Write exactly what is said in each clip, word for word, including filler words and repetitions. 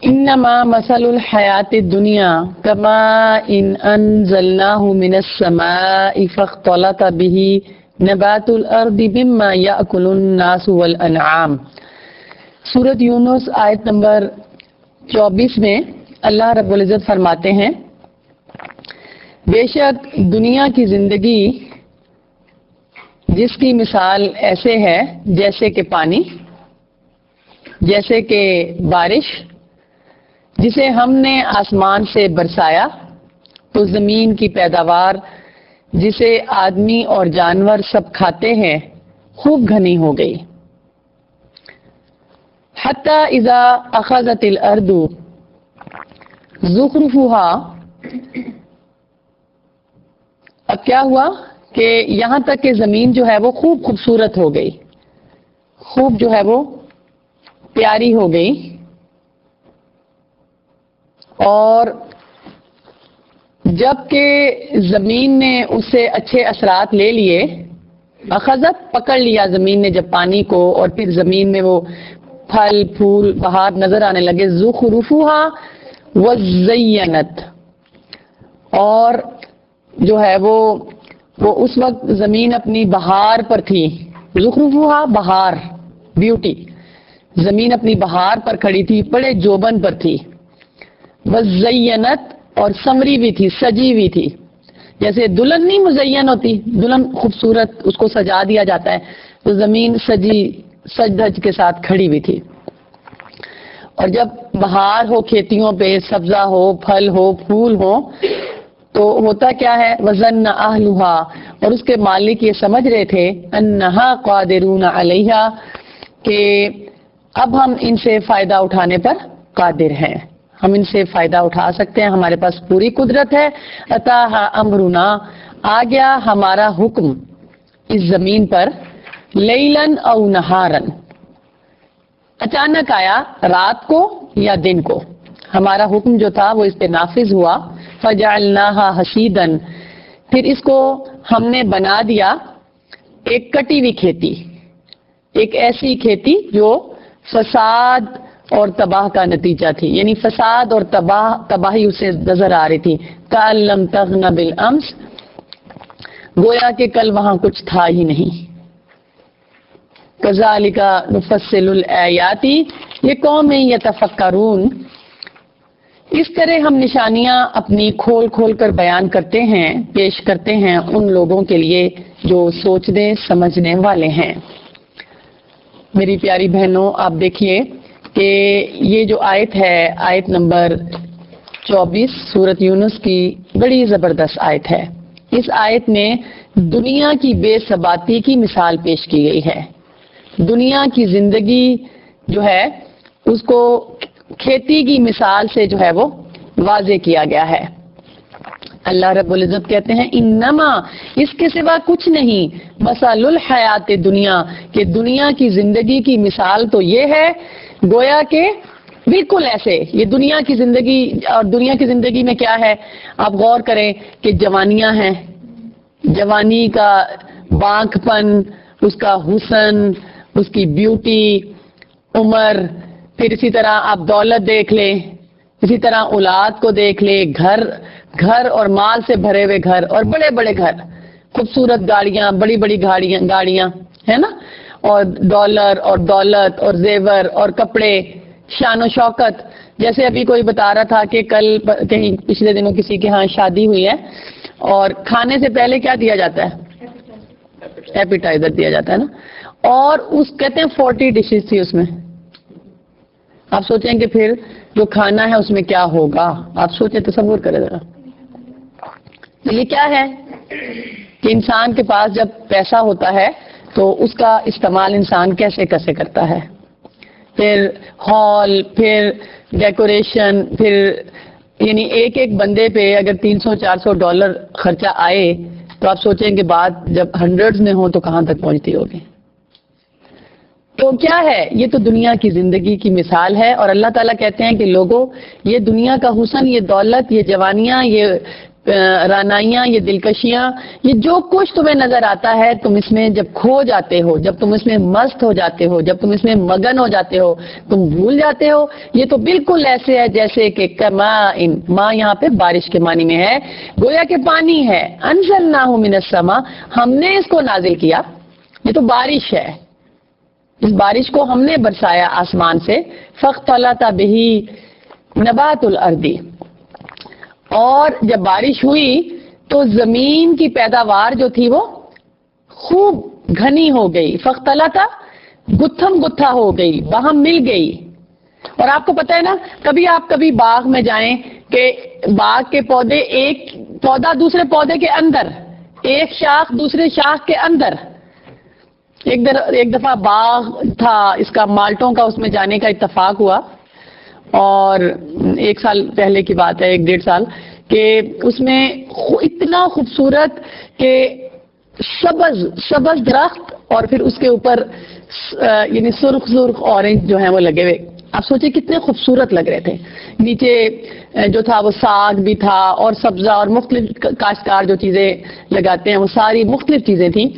انما مثل الحیات الدنیا کما ان انزلناہ من السماء فاختلط به نبات الارض مما یأکل الناس والانعام۔ سورۃ یونس آیت نمبر چوبیس میں اللہ رب العزت فرماتے ہیں، بے شک دنیا کی زندگی جس کی مثال ایسے ہے جیسے کہ پانی، جیسے کہ بارش جسے ہم نے آسمان سے برسایا تو زمین کی پیداوار جسے آدمی اور جانور سب کھاتے ہیں خوب گھنی ہو گئی۔ حتی اذا اخذت الارض زخرفها، اب کیا ہوا کہ یہاں تک کہ زمین جو ہے وہ خوب خوبصورت ہو گئی، خوب جو ہے وہ پیاری ہو گئی، اور جب کہ زمین نے اس سے اچھے اثرات لے لیے، اخذت پکڑ لیا زمین نے جب پانی کو، اور پھر زمین میں وہ پھل پھول بہار نظر آنے لگے، زخرفها وزینت، اور جو ہے وہ وہ اس وقت زمین اپنی بہار پر تھی، زخرفها بہار بیوٹی، زمین اپنی بہار پر کھڑی تھی، بڑے جوبن پر تھی، وزینت اور سمری بھی تھی، سجی بھی تھی، جیسے دلہن نہیں مزین ہوتی، دلہن خوبصورت اس کو سجا دیا جاتا ہے، تو زمین سجی سج دھج کے ساتھ کھڑی بھی تھی۔ اور جب بہار ہو کھیتیوں پہ، سبزہ ہو، پھل ہو، پھول ہو، تو ہوتا کیا ہے، وظن اہلھا، اور اس کے مالک یہ سمجھ رہے تھے، انہا قادرون علیہا، کہ اب ہم ان سے فائدہ اٹھانے پر قادر ہیں، ہم ان سے فائدہ اٹھا سکتے ہیں، ہمارے پاس پوری قدرت ہے۔ اتاہا امرنا، آ گیا ہمارا حکم اس زمین پر، لیلن او نہارن، اچانک آیا، رات کو یا دن کو، ہمارا حکم جو تھا وہ اس پہ نافذ ہوا۔ فجعلناہا حصیدن، پھر اس کو ہم نے بنا دیا ایک کٹی ہوئی کھیتی، ایک ایسی کھیتی جو فساد اور تباہ کا نتیجہ تھی، یعنی فساد اور تباہ تباہی اسے نظر آ رہی تھی۔ کأن لم تغن بالامس، گویا کہ کل وہاں کچھ تھا ہی نہیں۔ کذالک نفصل الآیات لقوم یتفکرون، اس طرح ہم نشانیاں اپنی کھول کھول کر بیان کرتے ہیں، پیش کرتے ہیں ان لوگوں کے لیے جو سوچنے سمجھنے والے ہیں۔ میری پیاری بہنوں، آپ دیکھیے کہ یہ جو آیت ہے، آیت نمبر چوبیس سورۃ یونس کی، بڑی زبردست آیت ہے۔ اس آیت میں دنیا کی بے ثباتی کی مثال پیش کی گئی ہے، دنیا کی زندگی جو ہے اس کو کھیتی کی مثال سے جو ہے وہ واضح کیا گیا ہے۔ اللہ رب العزت کہتے ہیں، انما، اس کے سوا کچھ نہیں، مثل الحیات دنیا، کہ دنیا کی زندگی کی مثال تو یہ ہے، گویا کہ بالکل ایسے، یہ دنیا کی زندگی، اور دنیا کی زندگی میں کیا ہے، آپ غور کریں کہ جوانیاں ہیں، جوانی کا بانک پن، اس کا حسن، اس کی بیوٹی، عمر، پھر اسی طرح آپ دولت دیکھ لیں، اسی طرح اولاد کو دیکھ لیں، گھر گھر اور مال سے بھرے ہوئے گھر، اور بڑے بڑے گھر، خوبصورت گاڑیاں، بڑی بڑی گاڑیاں گاڑیاں ہے نا، اور ڈالر اور دولت اور زیور اور کپڑے، شان و شوکت۔ جیسے ابھی کوئی بتا رہا تھا کہ کل کہیں پچھلے دنوں کسی کے ہاں شادی ہوئی ہے، اور کھانے سے پہلے کیا دیا جاتا ہے، ایپیٹائزر دیا جاتا ہے نا، اور اس کہتے ہیں فورٹی ڈشز تھی اس میں۔ آپ سوچیں کہ پھر جو کھانا ہے اس میں کیا ہوگا، آپ سوچیں، تصور کریں ذرا۔ یہ کیا ہے کہ انسان کے پاس جب پیسہ ہوتا ہے تو اس کا استعمال انسان کیسے کیسے کرتا ہے، پھر ہال، پھر ڈیکوریشن، پھر یعنی ایک ایک بندے پہ اگر تین سو چار سو ڈالر خرچہ آئے تو آپ سوچیں کہ بات جب ہنڈریڈز میں ہو تو کہاں تک پہنچتی ہوگی۔ تو کیا ہے، یہ تو دنیا کی زندگی کی مثال ہے، اور اللہ تعالیٰ کہتے ہیں کہ لوگوں، یہ دنیا کا حسن، یہ دولت، یہ جوانیاں، یہ رانائیاں، یہ دلکشیاں، یہ جو کچھ تمہیں نظر آتا ہے، تم اس میں جب کھو جاتے ہو، جب تم اس میں مست ہو جاتے ہو، جب تم اس میں مگن ہو جاتے ہو، تم بھول جاتے ہو. یہ تو بالکل ایسے ہے جیسے کہ کماء، ماں یہاں پہ بارش کے معنی میں ہے، گویا کہ پانی ہے. انزلناہ من السماء، ہم نے اس کو نازل کیا. یہ تو بارش ہے، اس بارش کو ہم نے برسایا آسمان سے. فاختلط بہ نبات الارض، اور جب بارش ہوئی تو زمین کی پیداوار جو تھی وہ خوب گھنی ہو گئی. فاختلط، گتھم گتھا ہو گئی، باہم مل گئی. اور آپ کو پتہ ہے نا، کبھی آپ کبھی باغ میں جائیں کہ باغ کے پودے، ایک پودا دوسرے پودے کے اندر، ایک شاخ دوسرے شاخ کے اندر. ایک در ایک دفعہ باغ تھا اس کا مالٹوں کا، اس میں جانے کا اتفاق ہوا، اور ایک سال پہلے کی بات ہے، ایک ڈیڑھ سال، کہ اس میں اتنا خوبصورت کہ سبز سبز درخت، اور پھر اس کے اوپر یعنی سرخ سرخ اورنج جو ہیں وہ لگے ہوئے. آپ سوچیں کتنے خوبصورت لگ رہے تھے. نیچے جو تھا وہ ساگ بھی تھا اور سبزہ اور مختلف کاشتکار جو چیزیں لگاتے ہیں وہ ساری مختلف چیزیں تھیں.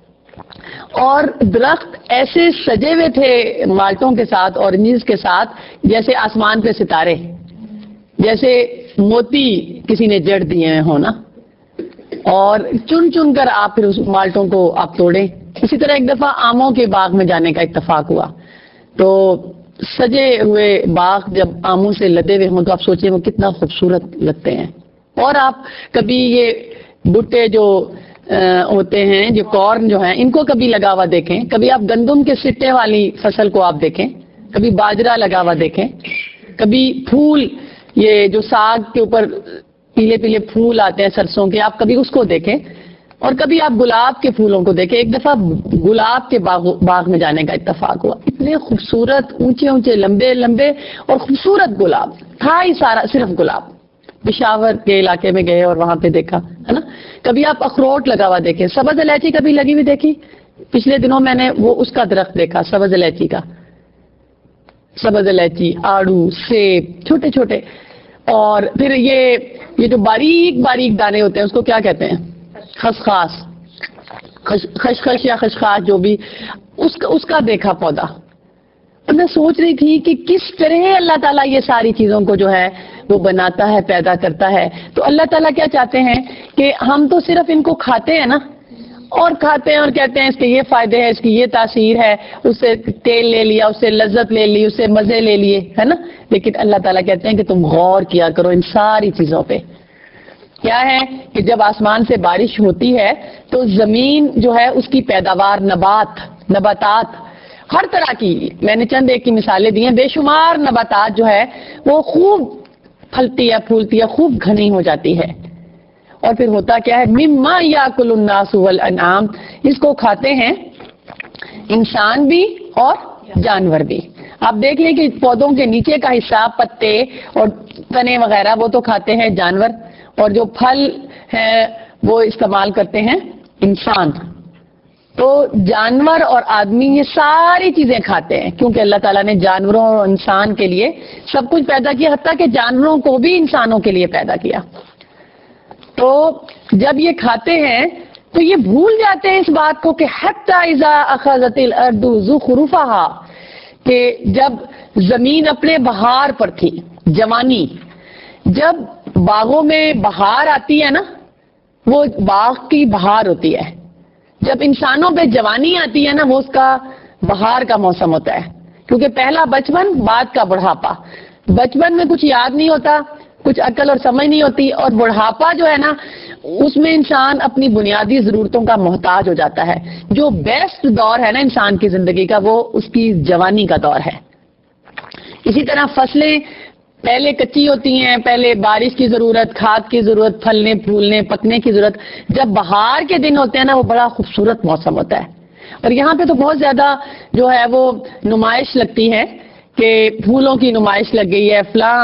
اور درخت ایسے سجے ہوئے تھے مالٹوں کے ساتھ، اورنجز کے ساتھ، جیسے آسمان پہ ستارے، جیسے موتی کسی نے جڑ دیے ہوں نا. اور چن چن کر آپ پھر اس مالٹوں کو آپ توڑیں. اسی طرح ایک دفعہ آموں کے باغ میں جانے کا اتفاق ہوا، تو سجے ہوئے باغ جب آموں سے لدے ہوئے ہوں تو آپ سوچیں وہ کتنا خوبصورت لگتے ہیں. اور آپ کبھی یہ بھٹے جو ہوتے ہیں، جو کارن جو ہیں، ان کو کبھی لگا ہوا دیکھیں. کبھی آپ گندم کے سٹے والی فصل کو آپ دیکھیں، کبھی باجرہ لگا ہوا دیکھیں، کبھی پھول، یہ جو ساگ کے اوپر پیلے پیلے پھول آتے ہیں سرسوں کے، آپ کبھی اس کو دیکھیں. اور کبھی آپ گلاب کے پھولوں کو دیکھیں. ایک دفعہ گلاب کے باغ باغ میں جانے کا اتفاق ہوا. اتنے خوبصورت اونچے اونچے لمبے لمبے اور خوبصورت گلاب تھا ہی سارا، صرف گلاب. پشاور کے علاقے میں گئے اور وہاں پہ دیکھا ہے نا. کبھی آپ اخروٹ لگا ہوا دیکھیں. سبز الائچی کبھی لگی ہوئی دیکھی؟ پچھلے دنوں میں نے وہ اس کا درخت دیکھا، سبز الائچی کا. سبز الائچی، آڑو، سیب، چھوٹے چھوٹے. اور پھر یہ یہ جو باریک باریک دانے ہوتے ہیں اس کو کیا کہتے ہیں؟ خسخاس، خشخش یا خشخاش جو بھی، اس کا اس کا دیکھا پودا. اور میں سوچ رہی تھی کہ کس طرح اللہ تعالیٰ یہ ساری چیزوں کو جو ہے وہ بناتا ہے، پیدا کرتا ہے. تو اللہ تعالیٰ کیا چاہتے ہیں کہ ہم تو صرف ان کو کھاتے ہیں نا، اور کھاتے ہیں اور کہتے ہیں اس کے یہ فائدے ہیں، اس کی یہ تاثیر ہے، اس سے تیل لے لیا، اس سے لذت لے لی، اس سے مزے لے لیے، ہے نا. لیکن اللہ تعالیٰ کہتے ہیں کہ تم غور کیا کرو ان ساری چیزوں پہ. کیا ہے کہ جب آسمان سے بارش ہوتی ہے تو زمین جو ہے اس کی پیداوار، نبات، نباتات ہر طرح کی، میں نے چند ایک کی مثالیں دی ہیں، بے شمار نباتات جو ہے وہ خوب پھلتی ہے، پھولتی ہے، خوب گھنی ہو جاتی ہے. اور پھر ہوتا کیا ہے؟ مما یاکل الناس والانعام، اس کو کھاتے ہیں انسان بھی اور جانور بھی. آپ دیکھ لیں کہ پودوں کے نیچے کا حصہ، پتے اور تنے وغیرہ، وہ تو کھاتے ہیں جانور، اور جو پھل ہیں وہ استعمال کرتے ہیں انسان. تو جانور اور آدمی یہ ساری چیزیں کھاتے ہیں، کیونکہ اللہ تعالیٰ نے جانوروں اور انسان کے لیے سب کچھ پیدا کیا، حتیٰ کہ جانوروں کو بھی انسانوں کے لیے پیدا کیا. تو جب یہ کھاتے ہیں تو یہ بھول جاتے ہیں اس بات کو کہ حتی اذا اخذت الارض زخرفها، کہ جب زمین اپنے بہار پر تھی، جوانی، جب باغوں میں بہار آتی ہے نا، وہ باغ کی بہار ہوتی ہے. جب انسانوں پہ جوانی آتی ہے نا، وہ اس کا بہار کا موسم ہوتا ہے. کیونکہ پہلا بچپن، بعد کا بڑھاپا. بچپن میں کچھ یاد نہیں ہوتا، کچھ عقل اور سمجھ نہیں ہوتی، اور بڑھاپا جو ہے نا اس میں انسان اپنی بنیادی ضرورتوں کا محتاج ہو جاتا ہے. جو بیسٹ دور ہے نا انسان کی زندگی کا، وہ اس کی جوانی کا دور ہے. اسی طرح فصلیں پہلے کچی ہوتی ہیں، پہلے بارش کی ضرورت، کھاد کی ضرورت، پھلنے پھولنے پکنے کی ضرورت. جب بہار کے دن ہوتے ہیں نا، وہ بڑا خوبصورت موسم ہوتا ہے. اور یہاں پہ تو بہت زیادہ جو ہے وہ نمائش لگتی ہے کہ پھولوں کی نمائش لگ گئی ہے، فلاں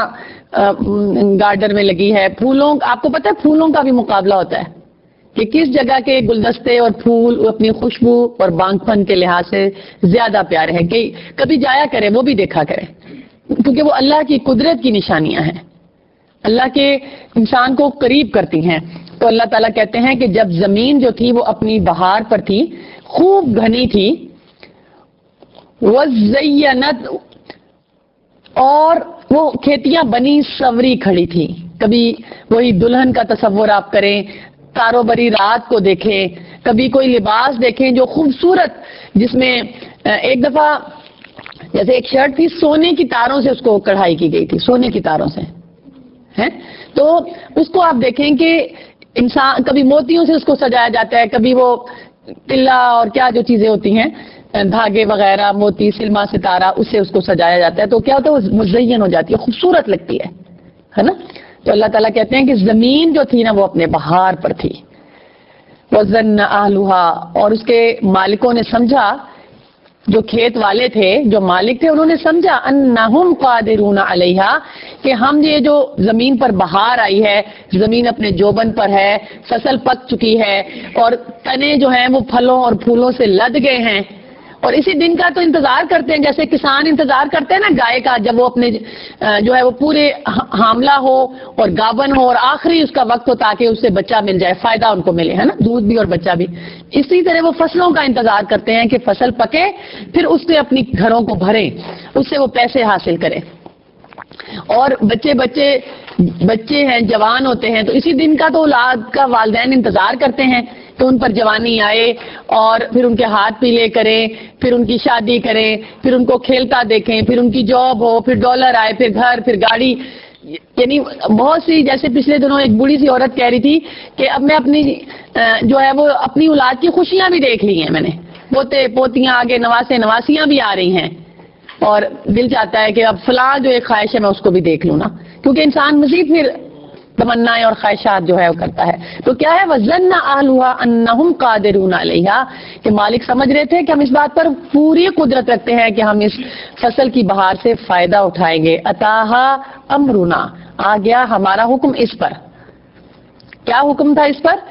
گارڈن میں لگی ہے. پھولوں، آپ کو پتہ ہے پھولوں کا بھی مقابلہ ہوتا ہے کہ کس جگہ کے گلدستے اور پھول اپنی خوشبو اور بانگ پن کے لحاظ سے زیادہ پیارے ہیں. کہ کبھی جایا کرے، وہ بھی دیکھا کرے، کیونکہ وہ اللہ کی قدرت کی نشانیاں ہیں. اللہ کے انسان کو قریب کرتی ہیں. تو اللہ تعالیٰ کہتے ہیں کہ جب زمین جو تھی وہ اپنی بہار پر تھی، خوب گھنی تھی، وَزَيَّنَتْ، اور وہ کھیتیاں بنی سوری کھڑی تھی. کبھی وہی دلہن کا تصور آپ کریں، تارو بری رات کو دیکھیں، کبھی کوئی لباس دیکھیں جو خوبصورت، جس میں ایک دفعہ جیسے ایک شرٹ تھی، سونے کی تاروں سے اس کو کڑھائی کی گئی تھی، سونے کی تاروں سے ہے. تو اس کو آپ دیکھیں کہ انسان کبھی موتیوں سے اس کو سجایا جاتا ہے، کبھی وہ تلا اور کیا جو چیزیں ہوتی ہیں، دھاگے وغیرہ، موتی، سلما، ستارہ، اس سے اس کو سجایا جاتا ہے. تو کیا ہوتا ہے، وہ مزین ہو جاتی ہے، خوبصورت لگتی ہے ہے نا. تو اللہ تعالیٰ کہتے ہیں کہ زمین جو تھی نا وہ اپنے بہار پر تھی. وَظَنَّ أَهْلُهَا، اور اس کے مالکوں نے سمجھا، جو کھیت والے تھے، جو مالک تھے، انہوں نے سمجھا أَنَّهُمْ قَادِرُونَ عَلَيْهَا، کہ ہم یہ جو زمین پر بہار آئی ہے، زمین اپنے جوبن پر ہے، فصل پک چکی ہے، اور تنے جو ہیں وہ پھلوں اور پھولوں سے لد گئے ہیں، اور اسی دن کا تو انتظار کرتے ہیں، جیسے کسان انتظار کرتے ہیں نا گائے کا، جب وہ اپنے جو ہے وہ پورے حاملہ ہو اور گابن ہو اور آخری اس کا وقت ہو تاکہ اس سے بچہ مل جائے، فائدہ ان کو ملے، ہے نا، دودھ بھی اور بچہ بھی. اسی طرح وہ فصلوں کا انتظار کرتے ہیں کہ فصل پکے، پھر اس سے اپنی گھروں کو بھریں، اس سے وہ پیسے حاصل کریں. اور بچے بچے بچے ہیں، جوان ہوتے ہیں، تو اسی دن کا تو اولاد کا والدین انتظار کرتے ہیں کہ ان پر جوانی آئے اور پھر ان کے ہاتھ پیلے کریں، پھر ان کی شادی کریں، پھر ان کو کھیلتا دیکھیں، پھر ان کی جاب ہو، پھر ڈالر آئے، پھر گھر، پھر گاڑی. یعنی بہت سی، جیسے پچھلے دنوں ایک بوڑھی سی عورت کہہ رہی تھی کہ اب میں اپنی جو ہے وہ اپنی اولاد کی خوشیاں بھی دیکھ لی ہیں میں نے، پوتے پوتیاں آگے، نواسے نواسیاں بھی آ رہی ہیں، اور دل چاہتا ہے کہ اب فلاں جو ایک خواہش ہے میں اس کو بھی دیکھ لوں نا، کیونکہ انسان مزید پھر تمنائیں اور خواہشات جو ہے وہ کرتا ہے. تو کیا ہے، وَظَنَّ أَهْلُهَا أَنَّهُمْ قَادِرُونَ عَلَيْهَا، کہ مالک سمجھ رہے تھے کہ ہم اس بات پر پوری قدرت رکھتے ہیں کہ ہم اس فصل کی بہار سے فائدہ اٹھائیں گے. أَتَاهَا أَمْرُنَا، آ گیا ہمارا حکم اس پر. کیا حکم تھا اس پر؟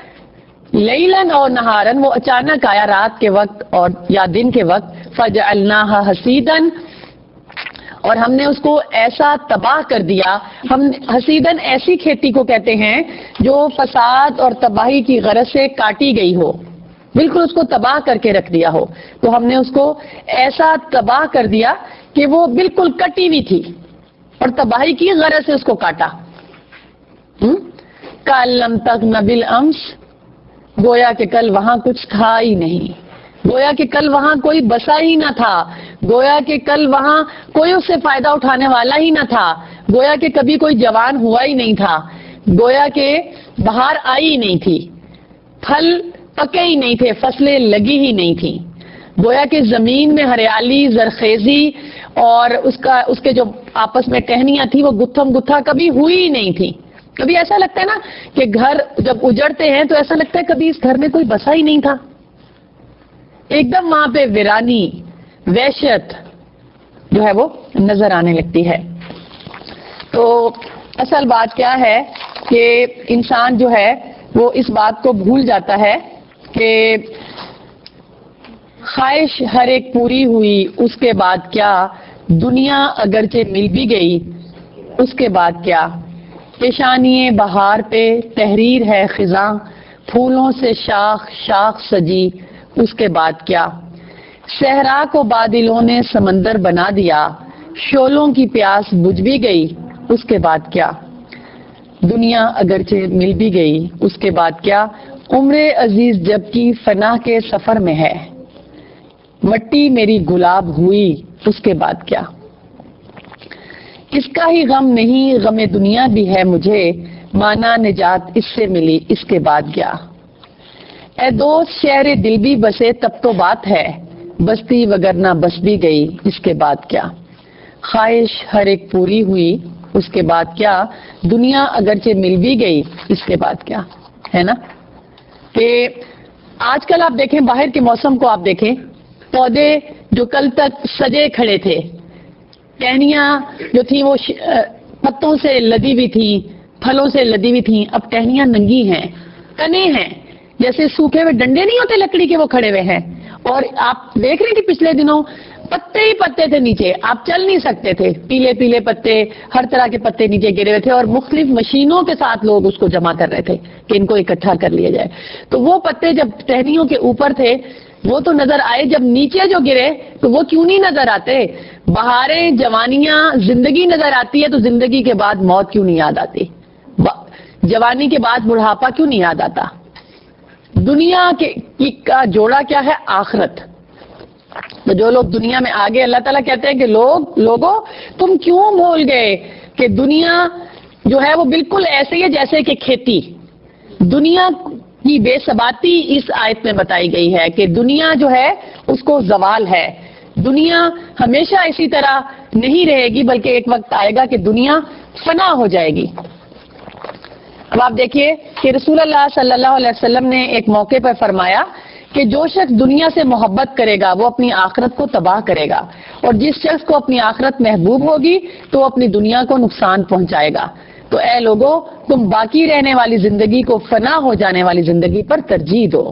لیلاً اور نہاراً، وہ اچانک آیا رات کے وقت اور یا دن کے وقت. فَجَعَلْنَاهَا حَصِيدًا، اور ہم نے اس کو ایسا تباہ کر دیا. ہم حسیدن ایسی کھیتی کو کہتے ہیں جو فساد اور تباہی کی غرض سے کاٹی گئی ہو، بالکل اس کو تباہ کر کے رکھ دیا ہو. تو ہم نے اس کو ایسا تباہ کر دیا کہ وہ بالکل کٹی ہوئی تھی اور تباہی کی غرض سے اس کو کاٹا. کَأَلَّمْ تَغْنَ بِالْأَمْسِ، گویا کہ کل وہاں کچھ تھا ہی نہیں، گویا کہ کل وہاں کوئی بسا ہی نہ تھا، گویا کہ کل وہاں کوئی اس سے فائدہ اٹھانے والا ہی نہ تھا، گویا کہ کبھی کوئی جوان ہوا ہی نہیں تھا، گویا کہ بہار آئی ہی نہیں تھی، پھل پکے ہی نہیں تھے، فصلیں لگی ہی نہیں تھیں، گویا کہ زمین میں ہریالی، زرخیزی اور اس کا اس کے جو آپس میں ٹہنیاں تھیں وہ گتھم گتھا کبھی ہوئی ہی نہیں تھی. کبھی ایسا لگتا ہے نا کہ گھر جب اجڑتے ہیں تو ایسا لگتا ہے کبھی اس گھر میں کوئی بسا ہی نہیں تھا، ایک دم وہاں پہ ویرانی، وحشت جو ہے وہ نظر آنے لگتی ہے. تو اصل بات کیا ہے کہ انسان جو ہے وہ اس بات کو بھول جاتا ہے کہ خواہش ہر ایک پوری ہوئی، اس کے بعد کیا، دنیا اگرچہ مل بھی گئی، اس کے بعد کیا، پیشانی بہار پہ تحریر ہے خزاں، پھولوں سے شاخ شاخ سجی، اس کے بعد کیا، صحرا کو بادلوں نے سمندر بنا دیا، شعلوں کی پیاس بجھ بھی گئی، اس کے بعد کیا، دنیا اگرچہ مل بھی گئی، اس کے بعد کیا، عمر عزیز جب کی فنا کے سفر میں ہے، مٹی میری گلاب ہوئی، اس کے بعد کیا، اس کا ہی غم نہیں غم دنیا بھی ہے مجھے، مانا نجات اس سے ملی، اس کے بعد کیا، اے دوست شہر دل بھی بسے تب تو بات ہے، بستی وگرنہ بس بھی گئی، اس کے بعد کیا، خواہش ہر ایک پوری ہوئی، اس کے بعد کیا، دنیا اگرچہ مل بھی گئی، اس کے بعد کیا، ہے نا. کہ آج کل آپ دیکھیں باہر کے موسم کو، آپ دیکھیں پودے جو کل تک سجے کھڑے تھے، ٹہنیاں جو تھیں وہ پتوں سے لدی ہوئی تھیں، پھلوں سے لدی ہوئی تھیں، اب ٹہنیاں ننگی ہیں، تنے ہیں، جیسے سوکھے ہوئے ڈنڈے نہیں ہوتے لکڑی کے وہ کھڑے ہوئے ہیں. اور آپ دیکھ رہے ہیں کہ پچھلے دنوں پتے ہی پتے تھے نیچے، آپ چل نہیں سکتے تھے، پیلے پیلے پتے، ہر طرح کے پتے نیچے گرے ہوئے تھے، اور مختلف مشینوں کے ساتھ لوگ اس کو جمع کر رہے تھے کہ ان کو اکٹھا کر لیا جائے. تو وہ پتے جب ٹہنیوں کے اوپر تھے وہ تو نظر آئے، جب نیچے جو گرے تو وہ کیوں نہیں نظر آتے؟ بہاریں، جوانیاں، زندگی نظر آتی ہے تو زندگی کے بعد موت کیوں نہیں یاد آتی؟ جوانی کے بعد بڑھاپا کیوں نہیں یاد آتا؟ دنیا کے کا جوڑا کیا ہے؟ آخرت. تو جو لوگ دنیا میں آگے، اللہ تعالیٰ کہتے ہیں کہ لوگ لوگوں تم کیوں بھول گئے کہ دنیا جو ہے وہ بالکل ایسے ہی ہے جیسے کہ کھیتی. دنیا کی بے ثباتی اس آیت میں بتائی گئی ہے کہ دنیا جو ہے اس کو زوال ہے، دنیا ہمیشہ اسی طرح نہیں رہے گی، بلکہ ایک وقت آئے گا کہ دنیا فنا ہو جائے گی. اب آپ دیکھیے کہ رسول اللہ صلی اللہ علیہ وسلم نے ایک موقع پر فرمایا کہ جو شخص دنیا سے محبت کرے گا وہ اپنی آخرت کو تباہ کرے گا، اور جس شخص کو اپنی آخرت محبوب ہوگی تو وہ اپنی دنیا کو نقصان پہنچائے گا. تو اے لوگوں، تم باقی رہنے والی زندگی کو فنا ہو جانے والی زندگی پر ترجیح دو.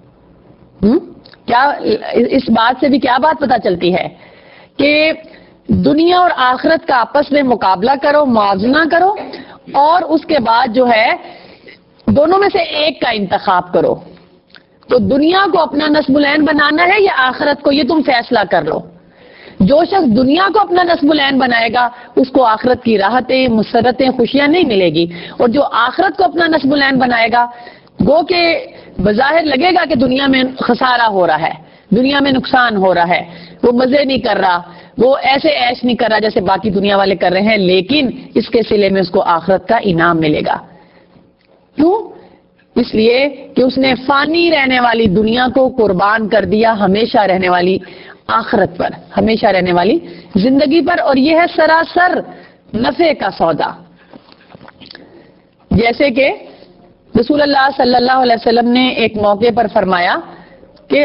کیا اس بات سے بھی کیا بات پتہ چلتی ہے کہ دنیا اور آخرت کا آپس میں مقابلہ کرو، موازنہ کرو، اور اس کے بعد جو ہے دونوں میں سے ایک کا انتخاب کرو. تو دنیا کو اپنا نصب العین بنانا ہے یا آخرت کو، یہ تم فیصلہ کر لو. جو شخص دنیا کو اپنا نصب العین بنائے گا اس کو آخرت کی راحتیں، مسرتیں، خوشیاں نہیں ملے گی، اور جو آخرت کو اپنا نصب العین بنائے گا گو کہ بظاہر لگے گا کہ دنیا میں خسارہ ہو رہا ہے، دنیا میں نقصان ہو رہا ہے، وہ مزے نہیں کر رہا، وہ ایسے عیش نہیں کر رہا جیسے باقی دنیا والے کر رہے ہیں، لیکن اس کے صلے میں اس کو آخرت کا انعام ملے گا. کیوں؟ اس لیے کہ اس نے فانی رہنے والی دنیا کو قربان کر دیا ہمیشہ رہنے والی آخرت پر، ہمیشہ رہنے والی زندگی پر، اور یہ ہے سراسر نفع کا سودا. جیسے کہ رسول اللہ صلی اللہ علیہ وسلم نے ایک موقع پر فرمایا کہ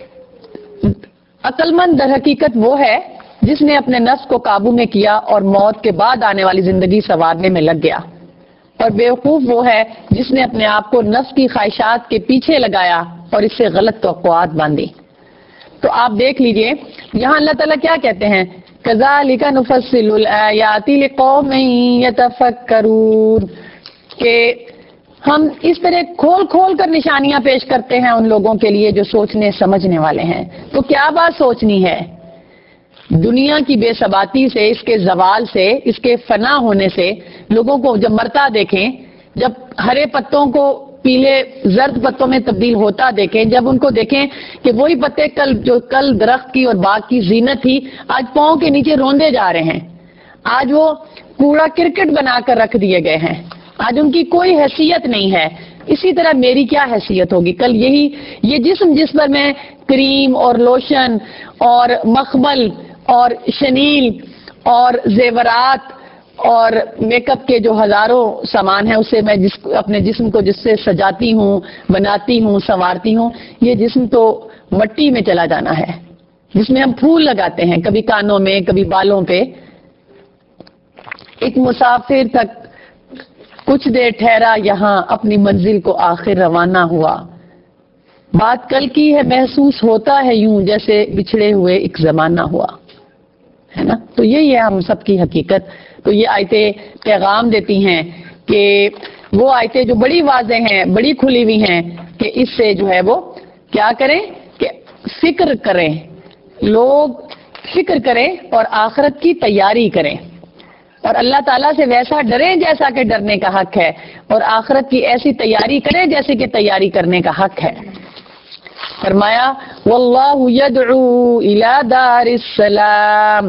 عقل مند در حقیقت وہ ہے جس نے اپنے نفس کو قابو میں کیا اور موت کے بعد آنے والی زندگی سنوارنے میں لگ گیا، اور بیوقوف وہ ہے جس نے اپنے آپ کو نفس کی خواہشات کے پیچھے لگایا اور اس سے غلط توقعات باندھی. تو آپ دیکھ لیجئے یہاں اللہ تعالیٰ کیا کہتے ہیں، کذالک نفصل الآیات لقوم یتفکرون، کہ ہم اس طرح کھول کھول کر نشانیاں پیش کرتے ہیں ان لوگوں کے لیے جو سوچنے سمجھنے والے ہیں. تو کیا بات سوچنی ہے؟ دنیا کی بے ثباتی سے، اس کے زوال سے، اس کے فنا ہونے سے لوگوں کو جب مرتا دیکھیں، جب ہرے پتوں کو پیلے زرد پتوں میں تبدیل ہوتا دیکھیں، جب ان کو دیکھیں کہ وہی پتے کل جو کل درخت کی اور باغ کی زینت تھی آج پاؤں کے نیچے روندے جا رہے ہیں، آج وہ کوڑا کرکٹ بنا کر رکھ دیے گئے ہیں، آج ان کی کوئی حیثیت نہیں ہے. اسی طرح میری کیا حیثیت ہوگی کل؟ یہی یہ جسم جس پر میں کریم اور لوشن اور مخمل اور شنیل اور زیورات اور میک اپ کے جو ہزاروں سامان ہیں اسے میں جس اپنے جسم کو جس سے سجاتی ہوں، بناتی ہوں، سنوارتی ہوں، یہ جسم تو مٹی میں چلا جانا ہے، جس میں ہم پھول لگاتے ہیں کبھی کانوں میں کبھی بالوں پہ. ایک مسافر تک کچھ دیر ٹھہرا یہاں، اپنی منزل کو آخر روانہ ہوا، بات کل کی ہے محسوس ہوتا ہے یوں جیسے بچھڑے ہوئے ایک زمانہ ہوا، ہے نا. تو یہی ہے ہم سب کی حقیقت. تو یہ آیتیں پیغام دیتی ہیں کہ وہ آیتیں جو بڑی واضح ہیں، بڑی کھلی ہوئی ہیں، کہ اس سے جو ہے وہ کیا کریں کہ فکر کریں، لوگ فکر کریں اور آخرت کی تیاری کریں، اور اللہ تعالیٰ سے ویسا ڈریں جیسا کہ ڈرنے کا حق ہے، اور آخرت کی ایسی تیاری کریں جیسے کہ تیاری کرنے کا حق ہے. فرمایا واللہ یدعو الی دار السلام.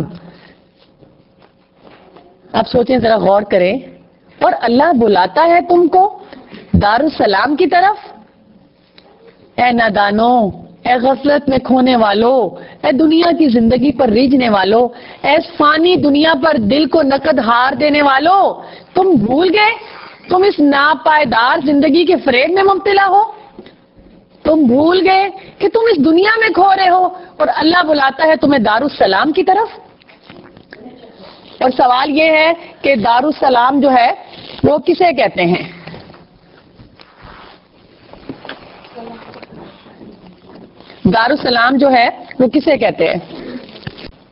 آپ سوچیں، ذرا غور کریں، اور اللہ بلاتا ہے تم کو دار السلام کی طرف. اے نادانو، اے غفلت میں کھونے والو، اے دنیا کی زندگی پر ریجھنے والو، اے فانی دنیا پر دل کو نقد ہار دینے والو، تم بھول گئے تم اس ناپائیدار زندگی کے فریب میں مبتلا ہو، تم بھول گئے کہ تم اس دنیا میں کھو رہے ہو، اور اللہ بلاتا ہے تمہیں دار السلام کی طرف. اور سوال یہ ہے کہ دار السلام جو ہے وہ کسے کہتے ہیں؟ دار السلام جو ہے وہ کسے کہتے ہیں؟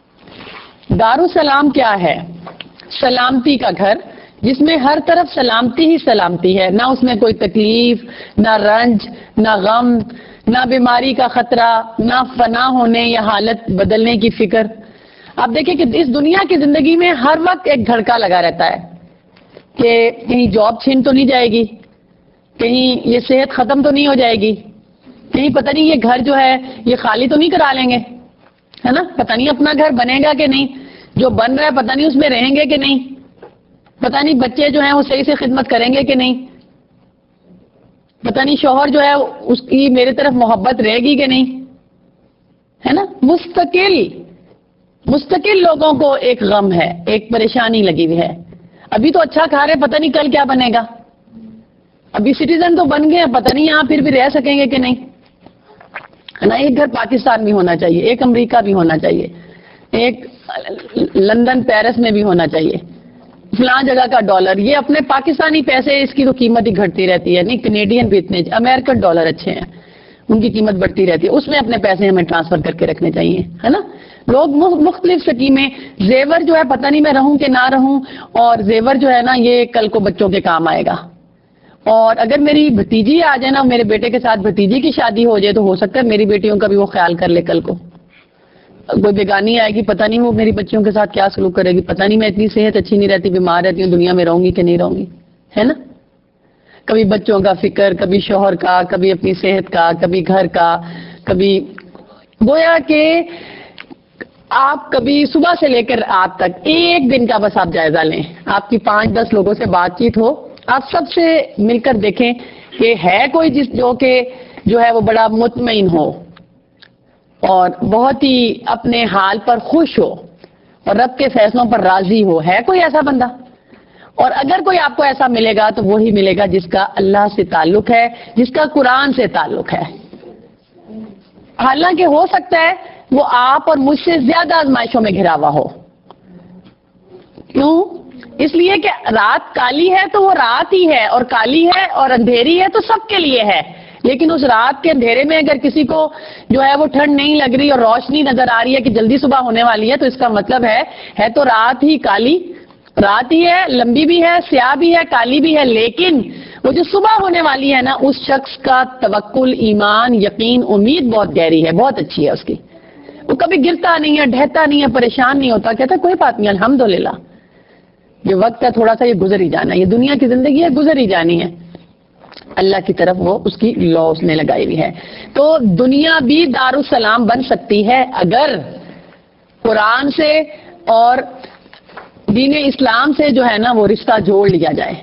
दारुसलाम क्या है? सलामती का घर, जिसमें हर तरफ सलामती ही सलामती है, ना उसमें कोई तकलीफ, ना रंज, ना गम, ना बीमारी का खतरा, ना फना होने या हालत बदलने की फिक्र। आप देखिए कि इस दुनिया की जिंदगी में हर वक्त एक धड़का लगा रहता है कि कहीं जॉब छीन तो नहीं जाएगी, कहीं ये सेहत खत्म तो नहीं हो जाएगी, कहीं पता नहीं ये घर जो है ये खाली तो नहीं करा लेंगे, है ना, पता नहीं अपना घर बनेगा कि नहीं, जो बन रहा है पता नहीं उसमें रहेंगे कि नहीं, पता नहीं बच्चे जो हैं वो सही से खिदमत करेंगे कि नहीं, पता नहीं शौहर जो है उसकी मेरे तरफ मोहब्बत रहेगी कि नहीं, है ना। मुस्तकिल मुस्तकिल लोगों को एक गम है, एक परेशानी लगी हुई है। अभी तो अच्छा खा रहे, पता नहीं कल क्या बनेगा। अभी सिटीजन तो बन गए, पता नहीं यहाँ फिर भी रह सकेंगे कि नहीं, है ना। एक घर पाकिस्तान में होना चाहिए, एक अमेरिका भी होना चाहिए, एक लंदन पेरिस में भी होना चाहिए, फलां जगह का डॉलर। ये अपने पाकिस्तानी पैसे, इसकी तो कीमत ही घटती रहती है। नहीं, कनेडियन भी इतने, अमेरिकन डॉलर अच्छे हैं, उनकी कीमत बढ़ती रहती है, उसमें अपने पैसे हमें ट्रांसफर करके रखने चाहिए, है ना। लोग मुख्तलिफ स्कीमें, जेवर जो है पता नहीं मैं रहूं कि ना रहूं, और जेवर जो है ना ये कल को बच्चों के काम आएगा। और अगर मेरी भतीजी आ जाए ना, मेरे बेटे के साथ भतीजी की शादी हो जाए, तो हो सकता है मेरी बेटियों का भी वो ख्याल कर ले। कल को कोई बेगानी आएगी, पता नहीं वो मेरी बच्चियों के साथ क्या सलूक करेगी, पता नहीं मैं इतनी सेहत अच्छी नहीं रहती, बीमार रहती हूँ, दुनिया में रहूंगी कि नहीं रहूंगी, है ना। कभी बच्चों का फिक्र, कभी शौहर का, कभी अपनी सेहत का, कभी घर का, कभी गोया के आप कभी सुबह से लेकर रात तक एक दिन का बस आप जायजा लें। आपकी पांच दस लोगों से बातचीत हो, आप सबसे मिलकर देखें कि है कोई जिस जो के जो है वो बड़ा मुतमईन हो और बहुत ही अपने हाल पर खुश हो और रब के फैसलों पर राजी हो। है कोई ऐसा बंदा? और अगर कोई आपको ऐसा मिलेगा तो वही मिलेगा जिसका अल्लाह से ताल्लुक है, जिसका कुरान से ताल्लुक है। हालांकि हो सकता है वो आप और मुझसे ज्यादा आजमाइशों में घिरा हुआ हो। क्यों? इसलिए कि रात काली है तो वो रात ही है, और काली है और अंधेरी है तो सबके लिए है। लेकिन उस रात के अंधेरे में अगर किसी को जो है वो ठंड नहीं लग रही और रोशनी नजर आ रही है कि जल्दी सुबह होने वाली है, तो इसका मतलब है है तो रात ही काली, रात ही है, लंबी भी है, स्याह भी है, काली भी है। लेकिन वो जो सुबह होने वाली है ना, उस शख्स का तवक्कुल, ईमान, यकीन, उम्मीद बहुत गहरी है, बहुत अच्छी है उसकी। वो कभी गिरता नहीं है, ढहता नहीं है, परेशान नहीं होता, कहता कोई बात नहीं, अल्हम्दुलिल्लाह, ये वक्त है थोड़ा सा, ये गुजर ही जाना है, ये दुनिया की जिंदगी है, गुजर ही जानी है। अल्लाह की तरफ वो उसकी लॉ उसने लगाई हुई है। तो दुनिया भी दारुसलाम बन सकती है अगर कुरान से और दीन इस्लाम से जो है ना वो रिश्ता जोड़ लिया जाए।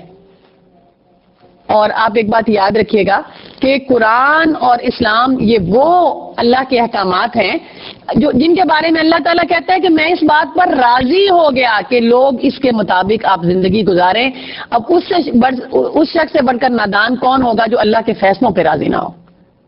और आप एक बात याद रखिएगा कि कुरान और इस्लाम ये वो अल्लाह के अहकामात हैं जो जिनके बारे में अल्लाह ताला कहता है कि मैं इस बात पर राजी हो गया कि लोग इसके मुताबिक आप जिंदगी गुजारें। अब उससे बढ़, उस शख्स से बढ़कर नादान कौन होगा जो अल्लाह के फैसलों पे राजी ना हो,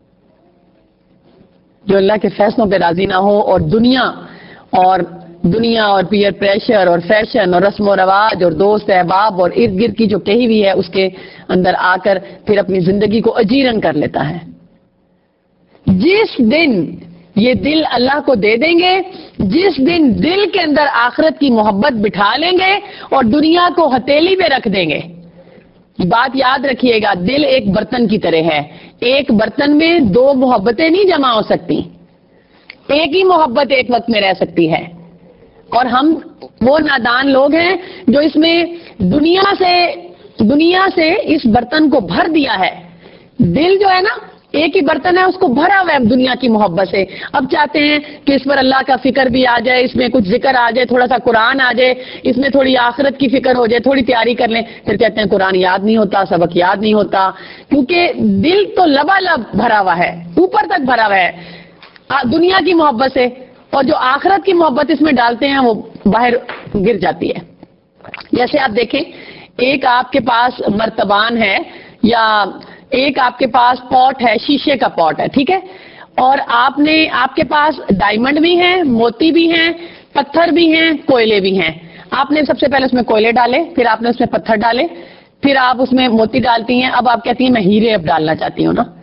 जो अल्लाह के फैसलों पे राजी ना हो और दुनिया और दुनिया और पीयर प्रेशर और फैशन और रस्म और रवाज और दोस्त अहबाब और इर्द गिर्द की जो कही हुई है उसके अंदर आकर फिर अपनी जिंदगी को अजीरन कर लेता है। जिस दिन ये दिल अल्लाह को दे देंगे, जिस दिन दिल के अंदर आखिरत की मोहब्बत बिठा लेंगे और दुनिया को हथेली में रख देंगे। बात याद रखिएगा, दिल एक बर्तन की तरह है, एक बर्तन में दो मोहब्बतें नहीं जमा हो सकती, एक ही मोहब्बत एक वक्त में रह सकती है। और हम वो नादान लोग हैं जो इसमें दुनिया से दुनिया से इस बर्तन को भर दिया है। दिल जो है ना एक ही बर्तन है, उसको भरा हुआ है दुनिया की मोहब्बत से। अब चाहते हैं कि इस पर अल्लाह का फिक्र भी आ जाए, इसमें कुछ जिक्र आ जाए, थोड़ा सा कुरान आ जाए, इसमें थोड़ी आखिरत की फिक्र हो जाए, थोड़ी तैयारी कर लें, फिर कहते हैं कुरान याद नहीं होता, सबक याद नहीं होता, क्योंकि दिल तो लबालब भरा हुआ है, ऊपर तक भरा हुआ है दुनिया की मोहब्बत से, और जो आखिरत की मोहब्बत इसमें डालते हैं वो बाहर गिर जाती है। जैसे आप देखें, एक आपके पास मर्तबान है या एक आपके पास पॉट है, शीशे का पॉट है, ठीक है, और आपने आपके पास डायमंड भी हैं, मोती भी हैं, पत्थर भी हैं, कोयले भी हैं। आपने सबसे पहले उसमें कोयले डाले, फिर आपने उसमें पत्थर डाले, फिर आप उसमें मोती डालती हैं। अब आप कहती हैं मैं हीरे अब डालना चाहती हूँ ना,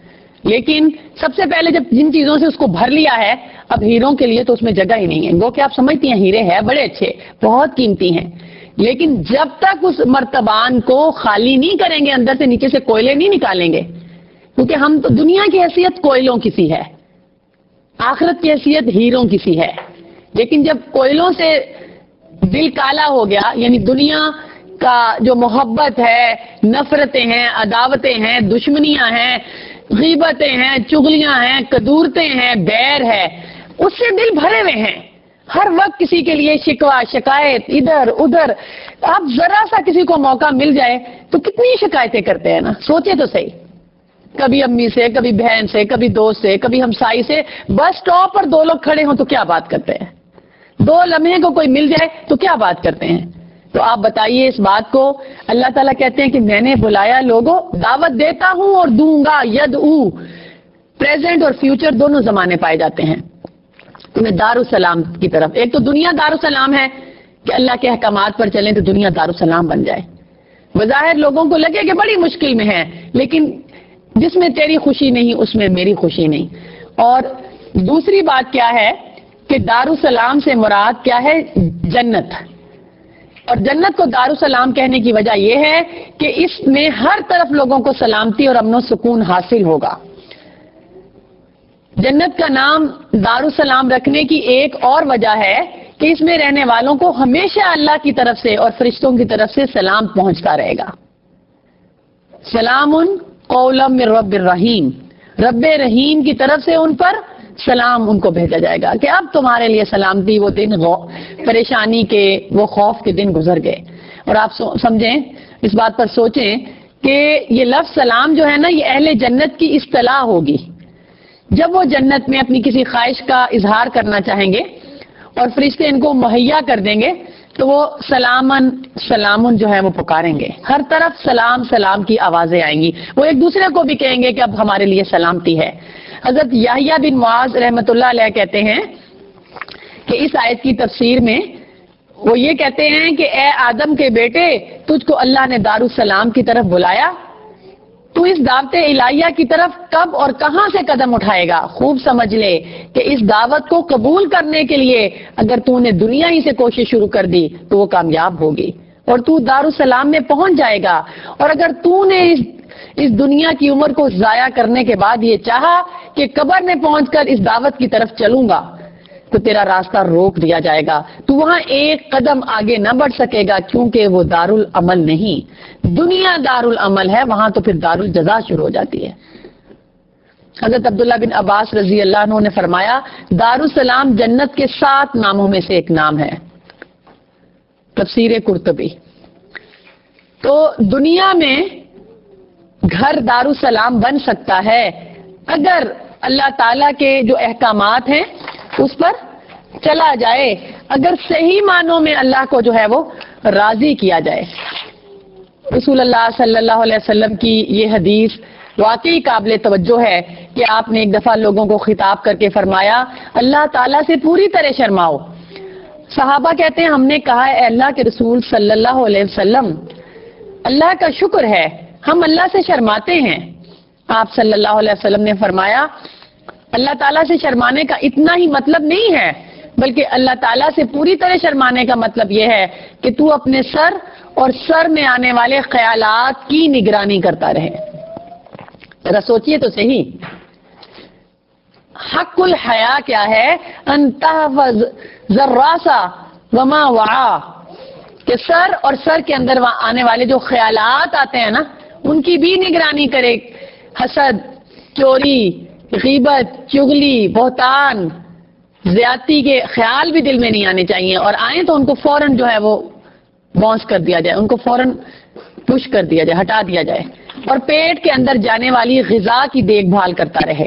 لیکن سب سے پہلے جب جن چیزوں سے اس کو بھر لیا ہے، اب ہیروں کے لیے تو اس میں جگہ ہی نہیں ہے. وہ کہ آپ سمجھتی ہیں ہیرے ہیں بڑے اچھے، بہت قیمتی ہیں، لیکن جب تک اس مرتبان کو خالی نہیں کریں گے، اندر سے نیچے سے کوئلے نہیں نکالیں گے، کیونکہ ہم تو دنیا کی حیثیت کوئلوں کی سی ہے، آخرت کی حیثیت ہیروں کی سی ہے. لیکن جب کوئلوں سے دل کالا ہو گیا، یعنی دنیا کا جو محبت ہے، نفرتیں ہیں، عداوتیں ہیں، دشمنیاں ہیں، غیبتیں ہیں، چغلیاں ہیں، کدورتیں ہیں، بیر ہے، اس سے دل بھرے ہوئے ہیں. ہر وقت کسی کے لیے شکوہ شکایت، ادھر ادھر. آپ ذرا سا کسی کو موقع مل جائے تو کتنی شکایتیں کرتے ہیں نا. سوچے تو صحیح، کبھی امی سے، کبھی بہن سے، کبھی دوست سے، کبھی ہمسائی سے. بس اسٹاپ پر دو لوگ کھڑے ہوں تو کیا بات کرتے ہیں، دو لمحے کو کوئی مل جائے تو کیا بات کرتے ہیں. تو آپ بتائیے اس بات کو. اللہ تعالیٰ کہتے ہیں کہ میں نے بلایا لوگوں، دعوت دیتا ہوں اور دوں گا. ید او پریزنٹ اور فیوچر دونوں زمانے پائے جاتے ہیں تمہیں دارالسلام کی طرف. ایک تو دنیا دارالسلام ہے کہ اللہ کے احکامات پر چلیں تو دنیا دارالسلام بن جائے. بظاہر لوگوں کو لگے کہ بڑی مشکل میں ہے، لیکن جس میں تیری خوشی نہیں اس میں میری خوشی نہیں. اور دوسری بات کیا ہے کہ دارالسلام سے مراد کیا ہے؟ جنت. اور جنت کو دارالسلام کہنے کی وجہ یہ ہے کہ اس میں ہر طرف لوگوں کو سلامتی اور امن و سکون حاصل ہوگا. جنت کا نام دارالسلام رکھنے کی ایک اور وجہ ہے کہ اس میں رہنے والوں کو ہمیشہ اللہ کی طرف سے اور فرشتوں کی طرف سے سلام پہنچتا رہے گا. سلام قولا من رب الرحیم، رب رحیم کی طرف سے ان پر سلام ان کو بھیجا جائے گا کہ اب تمہارے لیے سلامتی. وہ دن پریشانی کے، وہ خوف کے دن گزر گئے. اور آپ سمجھیں، اس بات پر سوچیں کہ یہ لفظ سلام جو ہے نا، یہ اہل جنت کی اصطلاح ہوگی. جب وہ جنت میں اپنی کسی خواہش کا اظہار کرنا چاہیں گے اور فرشتے ان کو مہیا کر دیں گے تو وہ سلامن سلامن جو ہے وہ پکاریں گے. ہر طرف سلام سلام کی آوازیں آئیں گی. وہ ایک دوسرے کو بھی کہیں گے کہ اب ہمارے لیے سلامتی ہے. حضرت یحییٰ بن معاذ رحمۃ اللہ علیہ کہتے ہیں کہ اس آیت کی تفسیر میں وہ یہ کہتے ہیں کہ اے آدم کے بیٹے، تجھ کو اللہ نے دارالسلام کی طرف بلایا، تو اس دعوت الہیہ کی طرف کب اور کہاں سے قدم اٹھائے گا؟ خوب سمجھ لے کہ اس دعوت کو قبول کرنے کے لیے اگر تو نے دنیا ہی سے کوشش شروع کر دی تو وہ کامیاب ہوگی اور تو دارالسلام میں پہنچ جائے گا. اور اگر تو نے اس اس دنیا کی عمر کو ضائع کرنے کے بعد یہ چاہا کہ قبر میں پہنچ کر اس دعوت کی طرف چلوں گا تو تیرا راستہ روک دیا جائے گا. تو وہاں ایک قدم آگے نہ بڑھ سکے گا کیونکہ وہ دارالعمل نہیں، دنیا دارالعمل ہے، وہاں تو پھر دارالجزا شروع ہو جاتی ہے. حضرت عبداللہ بن عباس رضی اللہ عنہ نے فرمایا دارالسلام جنت کے سات ناموں میں سے ایک نام ہے. تفسیر قرطبی. تو دنیا میں گھر دارالسلام بن سکتا ہے اگر اللہ تعالیٰ کے جو احکامات ہیں اس پر چلا جائے، اگر صحیح معنوں میں اللہ کو جو ہے وہ راضی کیا جائے. رسول اللہ صلی اللہ علیہ وسلم کی یہ حدیث واقعی قابل توجہ ہے کہ آپ نے ایک دفعہ لوگوں کو خطاب کر کے فرمایا اللہ تعالیٰ سے پوری طرح شرماؤ. صحابہ کہتے ہیں ہم نے کہا اے اللہ کے رسول صلی اللہ علیہ وسلم، اللہ کا شکر ہے ہم اللہ سے شرماتے ہیں. آپ صلی اللہ علیہ وسلم نے فرمایا اللہ تعالیٰ سے شرمانے کا اتنا ہی مطلب نہیں ہے، بلکہ اللہ تعالیٰ سے پوری طرح شرمانے کا مطلب یہ ہے کہ تو اپنے سر اور سر میں آنے والے خیالات کی نگرانی کرتا رہے. ذرا سوچئے تو صحیح، حق الحیا کیا ہے؟ ان تحفظ ذراسا وما وعا، کہ سر اور سر کے اندر آنے والے جو خیالات آتے ہیں نا ان کی بھی نگرانی کرے. حسد، چوری، غیبت، چغلی، بہتان، زیادتی کے خیال بھی دل میں نہیں آنے چاہیے، اور آئیں تو ان کو فوراً جو ہے وہ باؤنس کر دیا جائے، ان کو فوراً پش کر دیا جائے، ہٹا دیا جائے. اور پیٹ کے اندر جانے والی غذا کی دیکھ بھال کرتا رہے.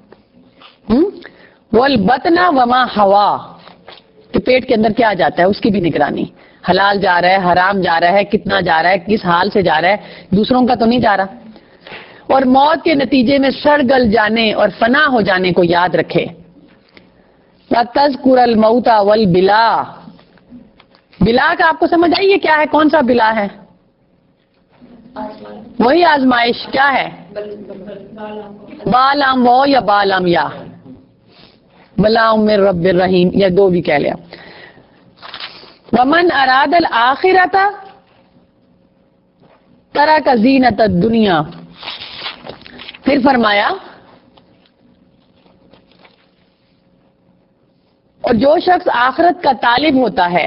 والبطن وما ہوا، کہ پیٹ کے اندر کیا جاتا ہے اس کی بھی نگرانی. حلال جا رہا ہے، حرام جا رہا ہے، کتنا جا رہا ہے، کس حال سے جا رہا ہے، دوسروں کا تو نہیں جا رہا. اور موت کے نتیجے میں سڑ گل جانے اور فنا ہو جانے کو یاد رکھے. تذکر الموت والبلا، بلا کا آپ کو سمجھ آئی یہ کیا ہے؟ کون سا بلا ہے؟ وہی آزمائش کیا ہے؟ بالام وہ یا بالام یا بلام من رب الرحیم، یا دو بھی کہہ لیا. ومن اراد الآخرۃ ترک زینت الدنیا. پھر فرمایا اور جو شخص آخرت کا طالب ہوتا ہے،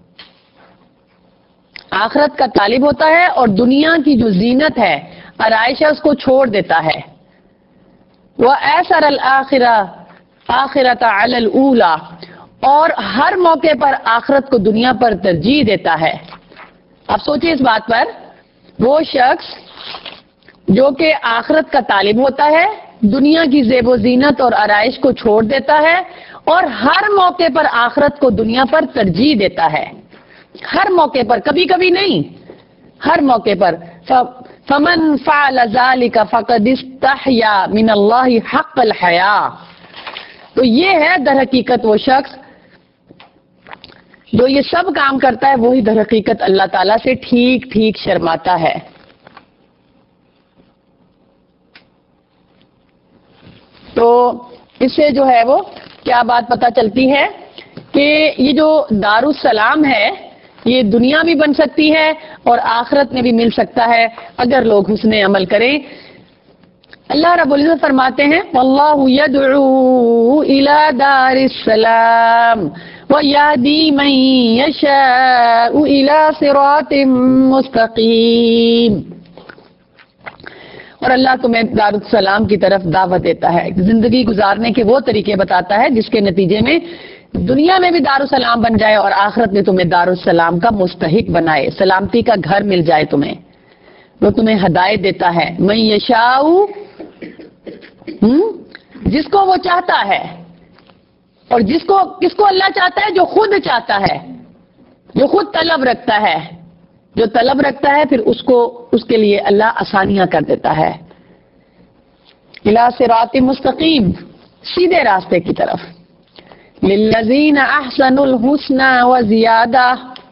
آخرت کا طالب ہوتا ہے اور دنیا کی جو زینت ہے، آرائش ہے، اس کو چھوڑ دیتا ہے. وَآثَرَ الْآخِرَةَ آخرت علی الاولی، اور ہر موقع پر آخرت کو دنیا پر ترجیح دیتا ہے. اب سوچئے اس بات پر، وہ شخص جو کہ آخرت کا طالب ہوتا ہے، دنیا کی زیب و زینت اور آرائش کو چھوڑ دیتا ہے اور ہر موقع پر آخرت کو دنیا پر ترجیح دیتا ہے. ہر موقع پر، کبھی کبھی نہیں، ہر موقع پر. فمن فعل ذلك فقد استحیا من اللہ حق الحیا. تو یہ ہے در حقیقت وہ شخص جو یہ سب کام کرتا ہے، وہی در حقیقت اللہ تعالیٰ سے ٹھیک ٹھیک شرماتا ہے. تو اس سے جو ہے وہ کیا بات پتہ چلتی ہے کہ یہ جو دارالسلام ہے، یہ دنیا بھی بن سکتی ہے اور آخرت میں بھی مل سکتا ہے اگر لوگ حسن عمل کریں. اللہ رب العزت فرماتے ہیں واللہ یدعو الی دار السلام ویہدی من یشاء الی صراط مستقیم. اور اللہ تمہیں دارالسلام کی طرف دعوت دیتا ہے، زندگی گزارنے کے وہ طریقے بتاتا ہے جس کے نتیجے میں دنیا میں بھی دارالسلام بن جائے اور آخرت میں تمہیں دارالسلام کا مستحق بنائے، سلامتی کا گھر مل جائے تمہیں. وہ تمہیں ہدایت دیتا ہے من یشاء، جس کو وہ چاہتا ہے. اور جس کو کس کو اللہ چاہتا ہے؟ جو خود چاہتا ہے، جو خود طلب رکھتا ہے. جو طلب رکھتا ہے پھر اس کو اس کے لیے اللہ آسانیاں کر دیتا ہے. الی صراط مستقیم، سیدھے راستے کی طرف. للذین احسنوا الحسنی وزیادہ.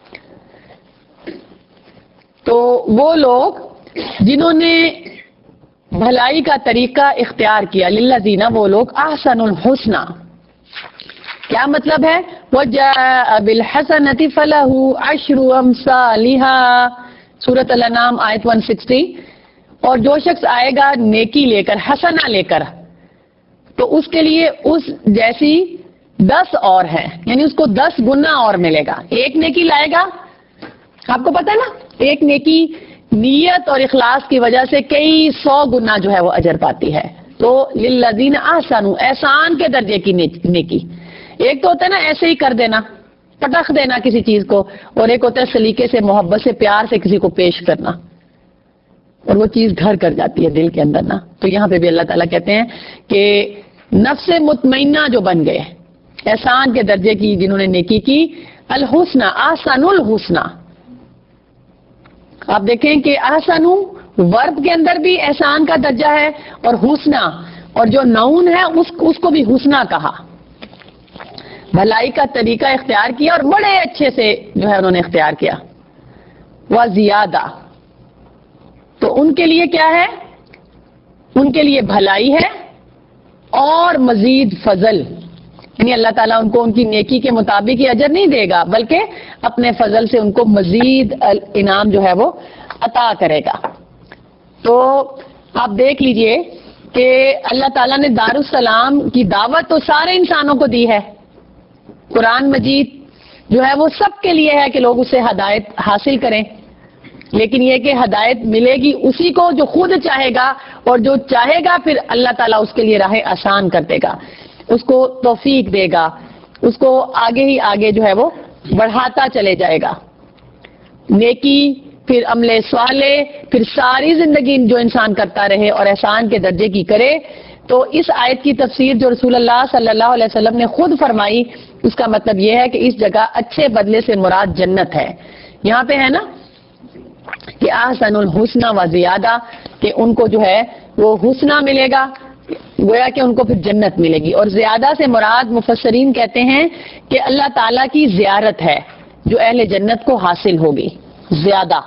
تو وہ لوگ جنہوں نے بھلائی کا طریقہ اختیار کیا، للذین وہ لوگ احسنوا الحسنی، کیا مطلب ہے؟ وَجَاءَ بِالْحَسَنَةِ فَلَهُ عَشْرُ أَمْثَالِهَا، سورۃ الانعام آیت ایک سو ساٹھ. اور جو شخص آئے گا نیکی لے کر، حسنہ لے کر، تو اس کے لیے اس جیسی دس اور ہیں، یعنی اس کو دس گنا اور ملے گا. ایک نیکی لائے گا، آپ کو پتہ ہے نا، ایک نیکی نیت اور اخلاص کی وجہ سے کئی سو گنا جو ہے وہ اجر پاتی ہے. تو للذین احسنوا، احسان کے درجے کی نیکی. ایک تو ہوتا ہے نا ایسے ہی کر دینا، پٹخ دینا کسی چیز کو، اور ایک ہوتا ہے سلیقے سے، محبت سے، پیار سے کسی کو پیش کرنا اور وہ چیز گھر کر جاتی ہے دل کے اندر نا. تو یہاں پہ بھی اللہ تعالیٰ کہتے ہیں کہ نفس مطمئنہ جو بن گئے، احسان کے درجے کی جنہوں نے نیکی کی، الحسنہ، احسن الحسنہ. آپ دیکھیں کہ احسن ورب کے اندر بھی احسان کا درجہ ہے اور حسنہ، اور جو نون ہے اس اس کو بھی حسنہ کہا. بھلائی کا طریقہ اختیار کیا اور بڑے اچھے سے جو ہے انہوں نے اختیار کیا. وہ زیادہ، تو ان کے لیے کیا ہے؟ ان کے لیے بھلائی ہے اور مزید فضل. یعنی اللہ تعالیٰ ان کو ان کی نیکی کے مطابق ہی اجر نہیں دے گا، بلکہ اپنے فضل سے ان کو مزید انعام جو ہے وہ عطا کرے گا. تو آپ دیکھ لیجئے کہ اللہ تعالیٰ نے دارالسلام کی دعوت تو سارے انسانوں کو دی ہے. قرآن مجید جو ہے وہ سب کے لیے ہے کہ لوگ اسے ہدایت حاصل کریں، لیکن یہ کہ ہدایت ملے گی اسی کو جو خود چاہے گا، اور جو چاہے گا پھر اللہ تعالیٰ اس کے لیے راہ آسان کر دے گا، اس کو توفیق دے گا، اس کو آگے ہی آگے جو ہے وہ بڑھاتا چلے جائے گا. نیکی، پھر عمل صالح، پھر ساری زندگی جو انسان کرتا رہے اور احسان کے درجے کی کرے. تو اس آیت کی تفسیر جو رسول اللہ صلی اللہ علیہ وسلم نے خود فرمائی، اس کا مطلب یہ ہے کہ اس جگہ اچھے بدلے سے مراد جنت ہے. یہاں پہ ہے نا کہ احسن الحسنہ و زیادہ، کہ ان کو جو ہے وہ حسنہ ملے گا، گویا کہ ان کو پھر جنت ملے گی. اور زیادہ سے مراد مفسرین کہتے ہیں کہ اللہ تعالیٰ کی زیارت ہے جو اہل جنت کو حاصل ہوگی. زیادہ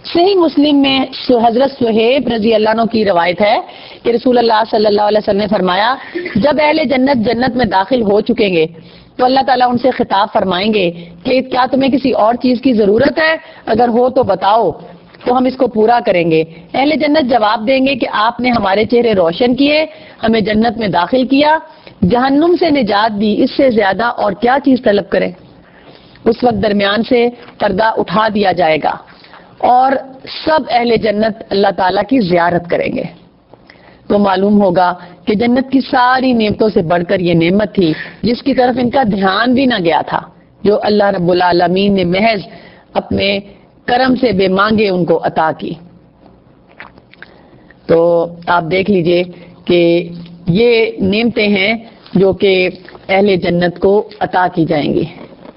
صحیح مسلم میں حضرت صہیب رضی اللہ عنہ کی روایت ہے کہ رسول اللہ صلی اللہ علیہ وسلم نے فرمایا جب اہل جنت جنت میں داخل ہو چکیں گے تو اللہ تعالیٰ ان سے خطاب فرمائیں گے کہ کیا تمہیں کسی اور چیز کی ضرورت ہے، اگر ہو تو بتاؤ تو ہم اس کو پورا کریں گے۔ اہل جنت جواب دیں گے کہ آپ نے ہمارے چہرے روشن کیے، ہمیں جنت میں داخل کیا، جہنم سے نجات دی، اس سے زیادہ اور کیا چیز طلب کریں۔ اس وقت درمیان سے پردہ اٹھا دیا جائے گا اور سب اہل جنت اللہ تعالیٰ کی زیارت کریں گے، تو معلوم ہوگا کہ جنت کی ساری نعمتوں سے بڑھ کر یہ نعمت تھی جس کی طرف ان کا دھیان بھی نہ گیا تھا، جو اللہ رب العالمین نے محض اپنے کرم سے بے مانگے ان کو عطا کی۔ تو آپ دیکھ لیجئے کہ یہ نعمتیں ہیں جو کہ اہل جنت کو عطا کی جائیں گی،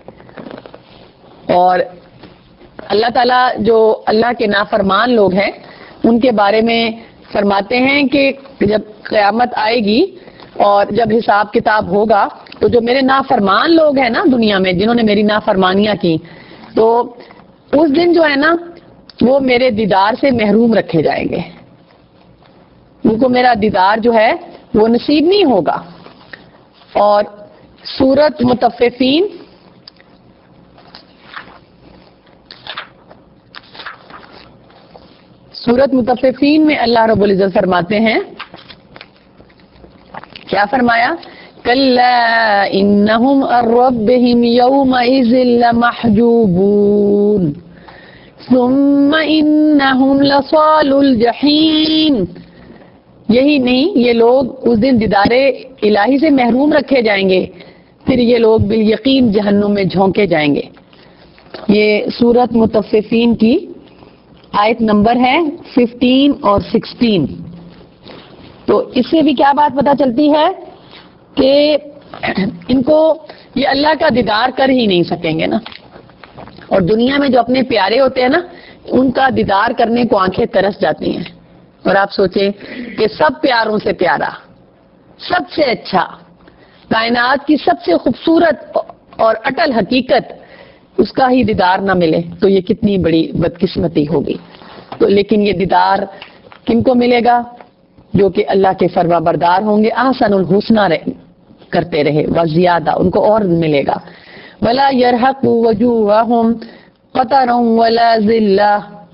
اور اللہ تعالیٰ جو اللہ کے نافرمان لوگ ہیں ان کے بارے میں فرماتے ہیں کہ جب قیامت آئے گی اور جب حساب کتاب ہوگا تو جو میرے نافرمان لوگ ہیں نا دنیا میں، جنہوں نے میری نافرمانیاں کی، تو اس دن جو ہے نا وہ میرے دیدار سے محروم رکھے جائیں گے، ان کو میرا دیدار جو ہے وہ نصیب نہیں ہوگا۔ اور سورۃ مطففین سورۃ مطففین میں اللہ رب العزت فرماتے ہیں، کیا فرمایا؟ کلا انہم عن ربہم یومئذ لمحجوبون ثم انہم لصال الجحیم۔ یہی نہیں، یہ لوگ اس دن دیدار الہی سے محروم رکھے جائیں گے، پھر یہ لوگ بالیقین جہنم میں جھونکے جائیں گے۔ یہ سورۃ مطففین کی آیت نمبر ہے ففٹین اور سکسٹین۔ تو اس سے بھی کیا بات پتہ چلتی ہے کہ ان کو یہ اللہ کا دیدار کر ہی نہیں سکیں گے نا، اور دنیا میں جو اپنے پیارے ہوتے ہیں نا ان کا دیدار کرنے کو آنکھیں ترس جاتی ہیں۔ اور آپ سوچیں کہ سب پیاروں سے پیارا، سب سے اچھا، کائنات کی سب سے خوبصورت اور اٹل حقیقت، اس کا ہی دیدار نہ ملے تو یہ کتنی بڑی بدقسمتی ہوگی۔ تو لیکن یہ دیدار کن کو ملے گا؟ جو کہ اللہ کے فرما بردار ہوں گے، احسن الحسنہ کرتے رہے وزیادہ، ان کو اور ملے گا۔ ولا يرهق وجوههم قتر ولا ذلہ،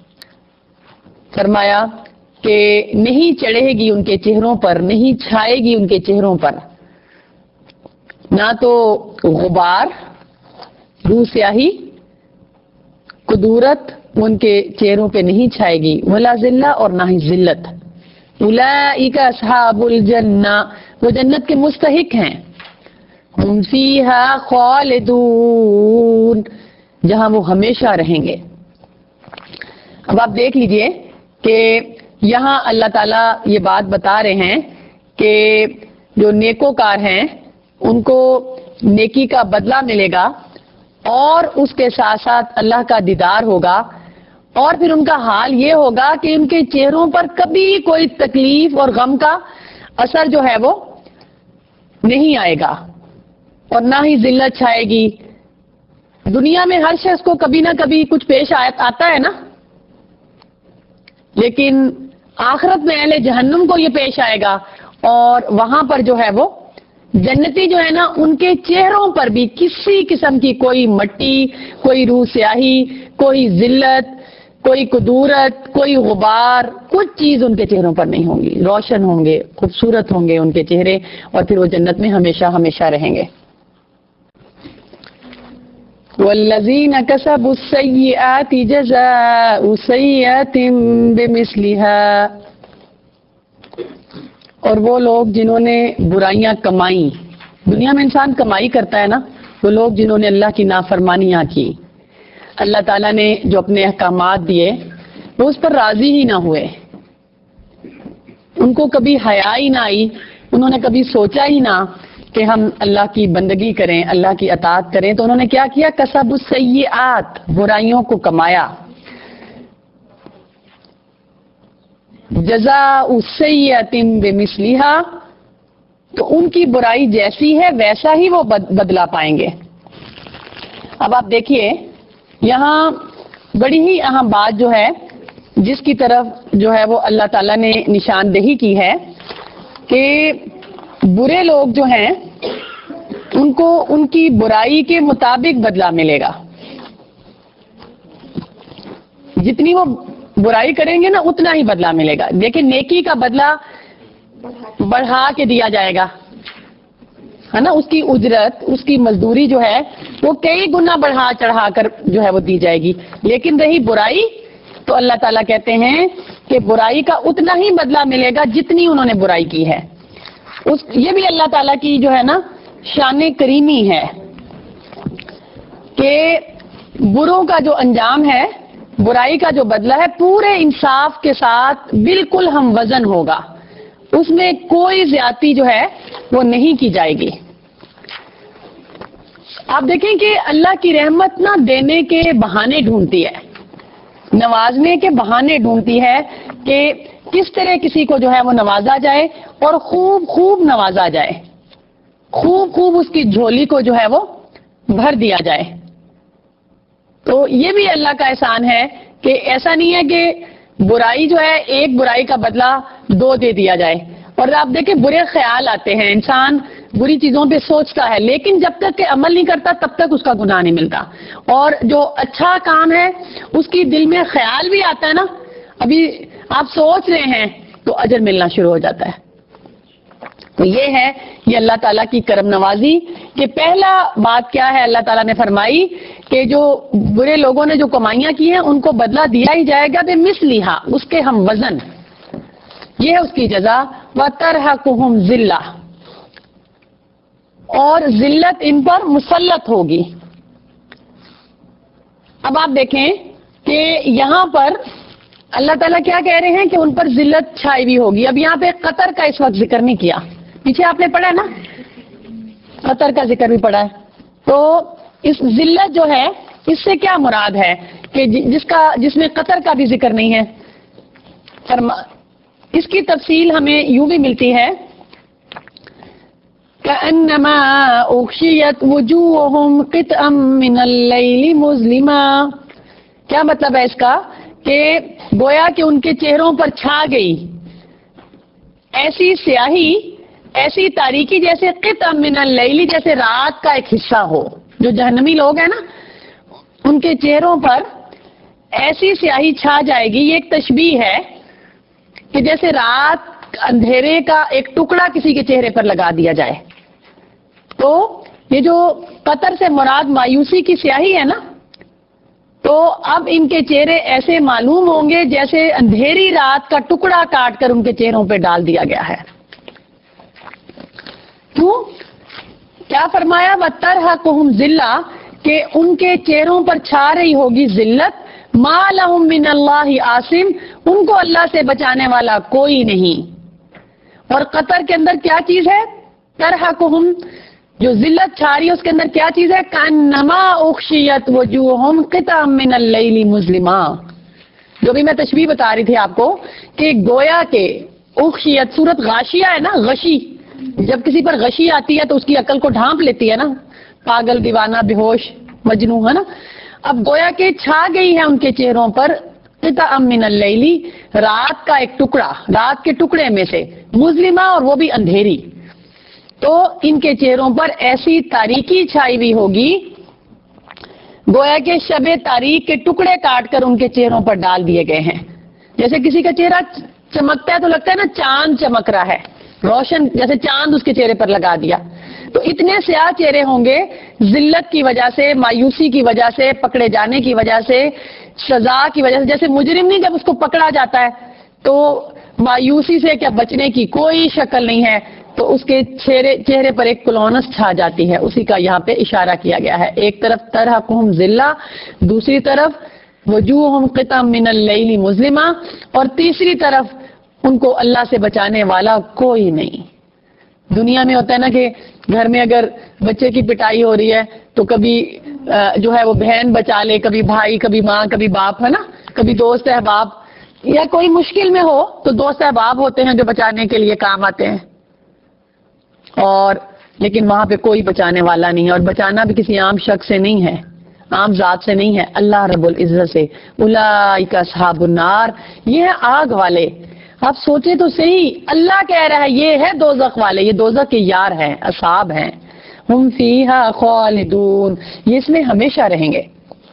فرمایا کہ نہیں چڑھے گی ان کے چہروں پر، نہیں چھائے گی ان کے چہروں پر نہ تو غبار، روح سیاہی، قدورت ان کے چہروں پہ نہیں چھائے گی، ولا ذلہ اور نہ ہی ذلت۔ اولئک اصحاب الجنہ، وہ جنت کے مستحق ہیں، ہم فیہا خالدون، جہاں وہ ہمیشہ رہیں گے۔ اب آپ دیکھ لیجئے کہ یہاں اللہ تعالیٰ یہ بات بتا رہے ہیں کہ جو نیکوکار ہیں ان کو نیکی کا بدلہ ملے گا، اور اس کے ساتھ ساتھ اللہ کا دیدار ہوگا، اور پھر ان کا حال یہ ہوگا کہ ان کے چہروں پر کبھی کوئی تکلیف اور غم کا اثر جو ہے وہ نہیں آئے گا، اور نہ ہی ذلت چھائے گی۔ دنیا میں ہر شخص کو کبھی نہ کبھی کچھ پیش آتا ہے نا، لیکن آخرت میں اہل جہنم کو یہ پیش آئے گا، اور وہاں پر جو ہے وہ جنتی جو ہے نا ان کے چہروں پر بھی کسی قسم کی کوئی مٹی، کوئی روح سیاہی، کوئی ذلت، کوئی قدورت، کوئی غبار، کچھ چیز ان کے چہروں پر نہیں ہوگی، روشن ہوں گے، خوبصورت ہوں گے ان کے چہرے، اور پھر وہ جنت میں ہمیشہ ہمیشہ رہیں گے۔ والذین کسبوا السیئات جزاء سیئۃ بمثلها، اور وہ لوگ جنہوں نے برائیاں کمائیں، دنیا میں انسان کمائی کرتا ہے نا، وہ لوگ جنہوں نے اللہ کی نافرمانیاں کی، اللہ تعالیٰ نے جو اپنے احکامات دیے وہ اس پر راضی ہی نہ ہوئے، ان کو کبھی حیا ہی نہ آئی، انہوں نے کبھی سوچا ہی نہ کہ ہم اللہ کی بندگی کریں، اللہ کی اطاعت کریں، تو انہوں نے کیا کیا؟ کسب السیئات، برائیوں کو کمایا۔ جزاء سیئۃ بمثلہا، تو ان کی برائی جیسی ہے ویسا ہی وہ بدلہ پائیں گے۔ اب آپ دیکھیے یہاں بڑی ہی اہم بات جو ہے جس کی طرف جو ہے وہ اللہ تعالیٰ نے نشاندہی کی ہے کہ برے لوگ جو ہیں ان کو ان کی برائی کے مطابق بدلہ ملے گا. جتنی وہ برائی کریں گے نا اتنا ہی بدلہ ملے گا. لیکن نیکی کا بدلہ بڑھا کے دیا جائے گا, ہے نا, اس کی اجرت, اس کی مزدوری جو ہے وہ کئی گنا بڑھا چڑھا کر جو ہے وہ دی جائے گی. لیکن رہی برائی تو اللہ تعالیٰ کہتے ہیں کہ برائی کا اتنا ہی بدلہ ملے گا جتنی انہوں نے برائی کی ہے. اس یہ بھی اللہ تعالیٰ کی جو ہے نا شان کریمی ہے کہ بروں کا جو انجام ہے, برائی کا جو بدلہ ہے, پورے انصاف کے ساتھ بالکل ہم وزن ہوگا, اس میں کوئی زیادتی جو ہے وہ نہیں کی جائے گی. آپ دیکھیں کہ اللہ کی رحمت نہ دینے کے بہانے ڈھونڈتی ہے, نوازنے کے بہانے ڈھونڈتی ہے کہ کس طرح کسی کو جو ہے وہ نوازا جائے اور خوب خوب نوازا جائے, خوب خوب اس کی جھولی کو جو ہے وہ بھر دیا جائے. تو یہ بھی اللہ کا احسان ہے کہ ایسا نہیں ہے کہ برائی جو ہے ایک برائی کا بدلہ دو دے دیا جائے. اور آپ دیکھیں برے خیال آتے ہیں, انسان بری چیزوں پہ سوچتا ہے لیکن جب تک کہ عمل نہیں کرتا تب تک اس کا گناہ نہیں ملتا. اور جو اچھا کام ہے اس کی دل میں خیال بھی آتا ہے نا, ابھی آپ سوچ رہے ہیں تو اجر ملنا شروع ہو جاتا ہے. تو یہ ہے یہ اللہ تعالیٰ کی کرم نوازی کہ پہلا بات کیا ہے اللہ تعالیٰ نے فرمائی کہ جو برے لوگوں نے جو کمائیاں کی ہیں ان کو بدلہ دیا ہی جائے گا بے مثلیہا, اس کے ہم وزن, یہ ہے اس کی جزا. وَتَرْحَقُهُمْ ذِلَّةٌ, اور ذلت ان پر مسلط ہوگی. اب آپ دیکھیں کہ یہاں پر اللہ تعالیٰ کیا کہہ رہے ہیں کہ ان پر ذلت چھائی بھی ہوگی. اب یہاں پہ قطر کا اس وقت ذکر نہیں کیا, پیچھے آپ نے پڑھا ہے نا, قطر کا ذکر بھی پڑھا ہے. تو اس ذلت جو ہے اس سے کیا مراد ہے کہ جس کا جس میں قطر کا بھی ذکر نہیں ہے. اس کی تفصیل ہمیں یوں بھی ملتی ہے كأنما اغشيت وجوههم قطعا من الليل مظلما. کیا مطلب ہے اس کا کہ گویا کہ ان کے چہروں پر چھا گئی ایسی سیاہی, ایسی تاریکی جیسے قطع من اللیل, جیسے رات کا ایک حصہ ہو. جو جہنمی لوگ ہیں نا ان کے چہروں پر ایسی سیاہی چھا جائے گی. یہ ایک تشبیہ ہے کہ جیسے رات اندھیرے کا ایک ٹکڑا کسی کے چہرے پر لگا دیا جائے. تو یہ جو قطر سے مراد مایوسی کی سیاہی ہے نا, تو اب ان کے چہرے ایسے معلوم ہوں گے جیسے اندھیری رات کا ٹکڑا کاٹ کر ان کے چہروں پہ ڈال دیا گیا ہے. کیوں؟ کیا فرمایا وَتَرْحَقُهُمْ ذِلَّةٌ, کہ ان کے چہروں پر چھا رہی ہوگی ذلت. مَا لَهُم مِّنَ اللَّهِ عَاصِمٌ, ان کو اللہ سے بچانے والا کوئی نہیں. اور قطر کے اندر کیا چیز ہے؟ تَرْحَقُهُمْ, جو ذلت چھا رہی ہے اس کے اندر کیا چیز ہے؟ کانما اغشیت وجوہہم قطعا من اللیل مظلما. جو بھی میں تشبیہ بتا رہی تھی آپ کو کہ گویا کہ اغشیت, صورت غاشیہ ہے نا, غشی, جب کسی پر غشی آتی ہے تو اس کی عقل کو ڈھانپ لیتی ہے نا, پاگل, دیوانہ, بے ہوش, مجنوں, ہے نا. اب گویا کہ چھا گئی ہے ان کے چہروں پر قطعا من اللیل, رات کا ایک ٹکڑا, رات کے ٹکڑے میں سے, مظلما, اور وہ بھی اندھیری. تو ان کے چہروں پر ایسی تاریکی چھائی ہوئی ہوگی گویا کہ شب تاریک کے ٹکڑے کاٹ کر ان کے چہروں پر ڈال دیے گئے ہیں. جیسے کسی کا چہرہ چمکتا ہے تو لگتا ہے نا چاند چمک رہا ہے, روشن, جیسے چاند اس کے چہرے پر لگا دیا. تو اتنے سیاہ چہرے ہوں گے ذلت کی وجہ سے, مایوسی کی وجہ سے, پکڑے جانے کی وجہ سے, سزا کی وجہ سے. جیسے مجرم نہیں, جب اس کو پکڑا جاتا ہے تو مایوسی سے کیا بچنے کی کوئی شکل نہیں ہے, تو اس کے چہرے چہرے پر ایک کلونس چھا جاتی ہے. اسی کا یہاں پہ اشارہ کیا گیا ہے. ایک طرف ترحقہم ذلہ, دوسری طرف وجوہہم قطع من اللیل مظلما, اور تیسری طرف ان کو اللہ سے بچانے والا کوئی نہیں. دنیا میں ہوتا ہے نا کہ گھر میں اگر بچے کی پٹائی ہو رہی ہے تو کبھی جو ہے وہ بہن بچا لے, کبھی بھائی, کبھی ماں, کبھی باپ, ہے نا, کبھی دوست احباب, یا کوئی مشکل میں ہو تو دوست احباب ہوتے ہیں جو بچانے کے لیے کام آتے ہیں. اور لیکن وہاں پہ کوئی بچانے والا نہیں ہے, اور بچانا بھی کسی عام شخص سے نہیں ہے, عام ذات سے نہیں ہے، اللہ رب العزت سے. اولئک اصحاب النار، یہ ہے آگ والے. آپ سوچیں تو صحیح، اللہ کہہ رہا ہے یہ ہے دوزخ والے، یہ دوزخ کے یار ہیں، اصحاب ہیں. ہم فیہا خالدون، یہ اس میں ہمیشہ رہیں گے،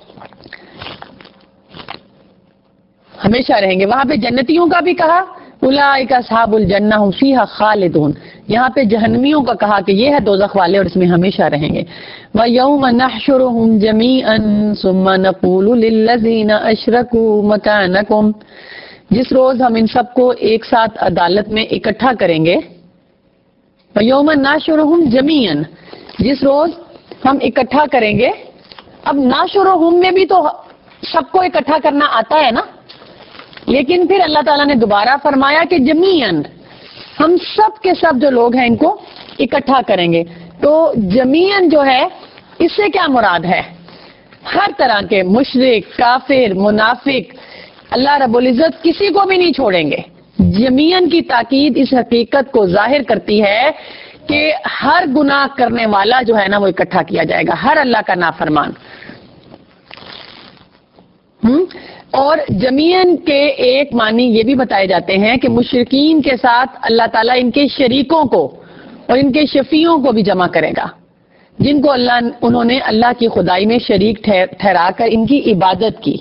ہمیشہ رہیں گے. وہاں پہ جنتیوں کا بھی کہا اولئک اصحاب الجنہ ہم فیہا خالدون، یہاں پہ جہنمیوں کا کہا کہ یہ ہے دوزخ والے اور اس میں ہمیشہ رہیں گے. وَيَوْمَ نَحْشُرُهُمْ جَمِيعًا ثُمَّ نَقُولُ لِلَّذِينَ أَشْرَكُوا مَكَانَكُمْ، جس روز ہم ان سب کو ایک ساتھ عدالت میں اکٹھا کریں گے. وَيَوْمَ نَحْشُرُهُمْ جَمِيعًا، جس روز ہم اکٹھا کریں گے. اب ناشرہم میں بھی تو سب کو اکٹھا کرنا آتا ہے نا، لیکن پھر اللہ تعالیٰ نے دوبارہ فرمایا کہ جمیعاً، ہم سب کے سب جو لوگ ہیں ان کو اکٹھا کریں گے. تو جمیعاً جو ہے اس سے کیا مراد ہے؟ ہر طرح کے مشرک، کافر، منافق، اللہ رب العزت کسی کو بھی نہیں چھوڑیں گے. جمیعاً کی تاکید اس حقیقت کو ظاہر کرتی ہے کہ ہر گناہ کرنے والا جو ہے نا وہ اکٹھا کیا جائے گا، ہر اللہ کا نافرمان. ہم اور جمیعاً کے ایک معنی یہ بھی بتائے جاتے ہیں کہ مشرکین کے ساتھ اللہ تعالیٰ ان کے شریکوں کو اور ان کے شفیعوں کو بھی جمع کرے گا، جن کو اللہ انہوں نے اللہ کی خدائی میں شریک ٹھہرا کر ان کی عبادت کی.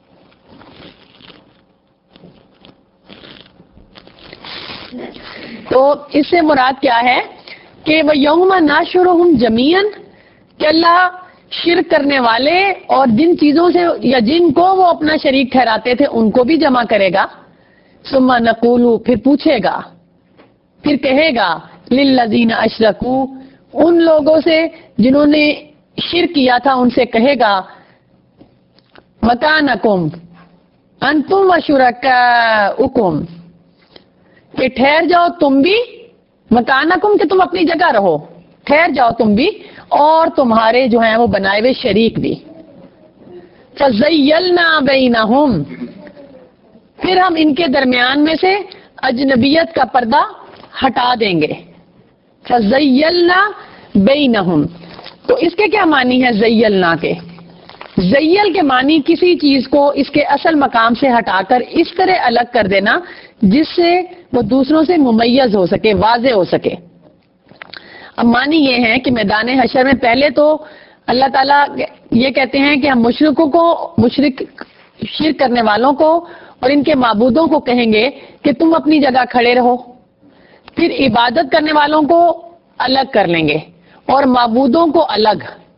تو اس سے مراد کیا ہے کہ وہ یوم ناشرہم جمیعاً، کہ اللہ شرک کرنے والے اور جن چیزوں سے یا جن کو وہ اپنا شریک ٹھہراتے تھے ان کو بھی جمع کرے گا. ثم نقول، پھر پوچھے گا، پھر کہے گا للذین اشرکوا، ان لوگوں سے جنہوں نے شرک کیا تھا ان سے کہے گا مکانکم انتم وشرکاؤکم، کہ ٹھہر جاؤ تم بھی، مکانکم کہ تم اپنی جگہ رہو، ٹھہر جاؤ تم بھی اور تمہارے جو ہیں وہ بنائے ہوئے شریک بھی. فَزَيَّلْنَا بَيْنَهُمْ، پھر ہم ان کے درمیان میں سے اجنبیت کا پردہ ہٹا دیں گے. فَزَيَّلْنَا بَيْنَهُمْ، تو اس کے کیا معنی ہے زیلنا کے؟ زیل کے معنی کسی چیز کو اس کے اصل مقام سے ہٹا کر اس طرح الگ کر دینا جس سے وہ دوسروں سے ممیز ہو سکے، واضح ہو سکے. اب معنی یہ ہے کہ میدان حشر میں پہلے تو اللہ تعالیٰ یہ کہتے ہیں کہ ہم مشرکوں کو، مشرک شرک کرنے والوں کو اور ان کے معبودوں کو کہیں گے کہ تم اپنی جگہ کھڑے رہو. پھر عبادت کرنے والوں کو الگ کر لیں گے اور معبودوں کو الگ،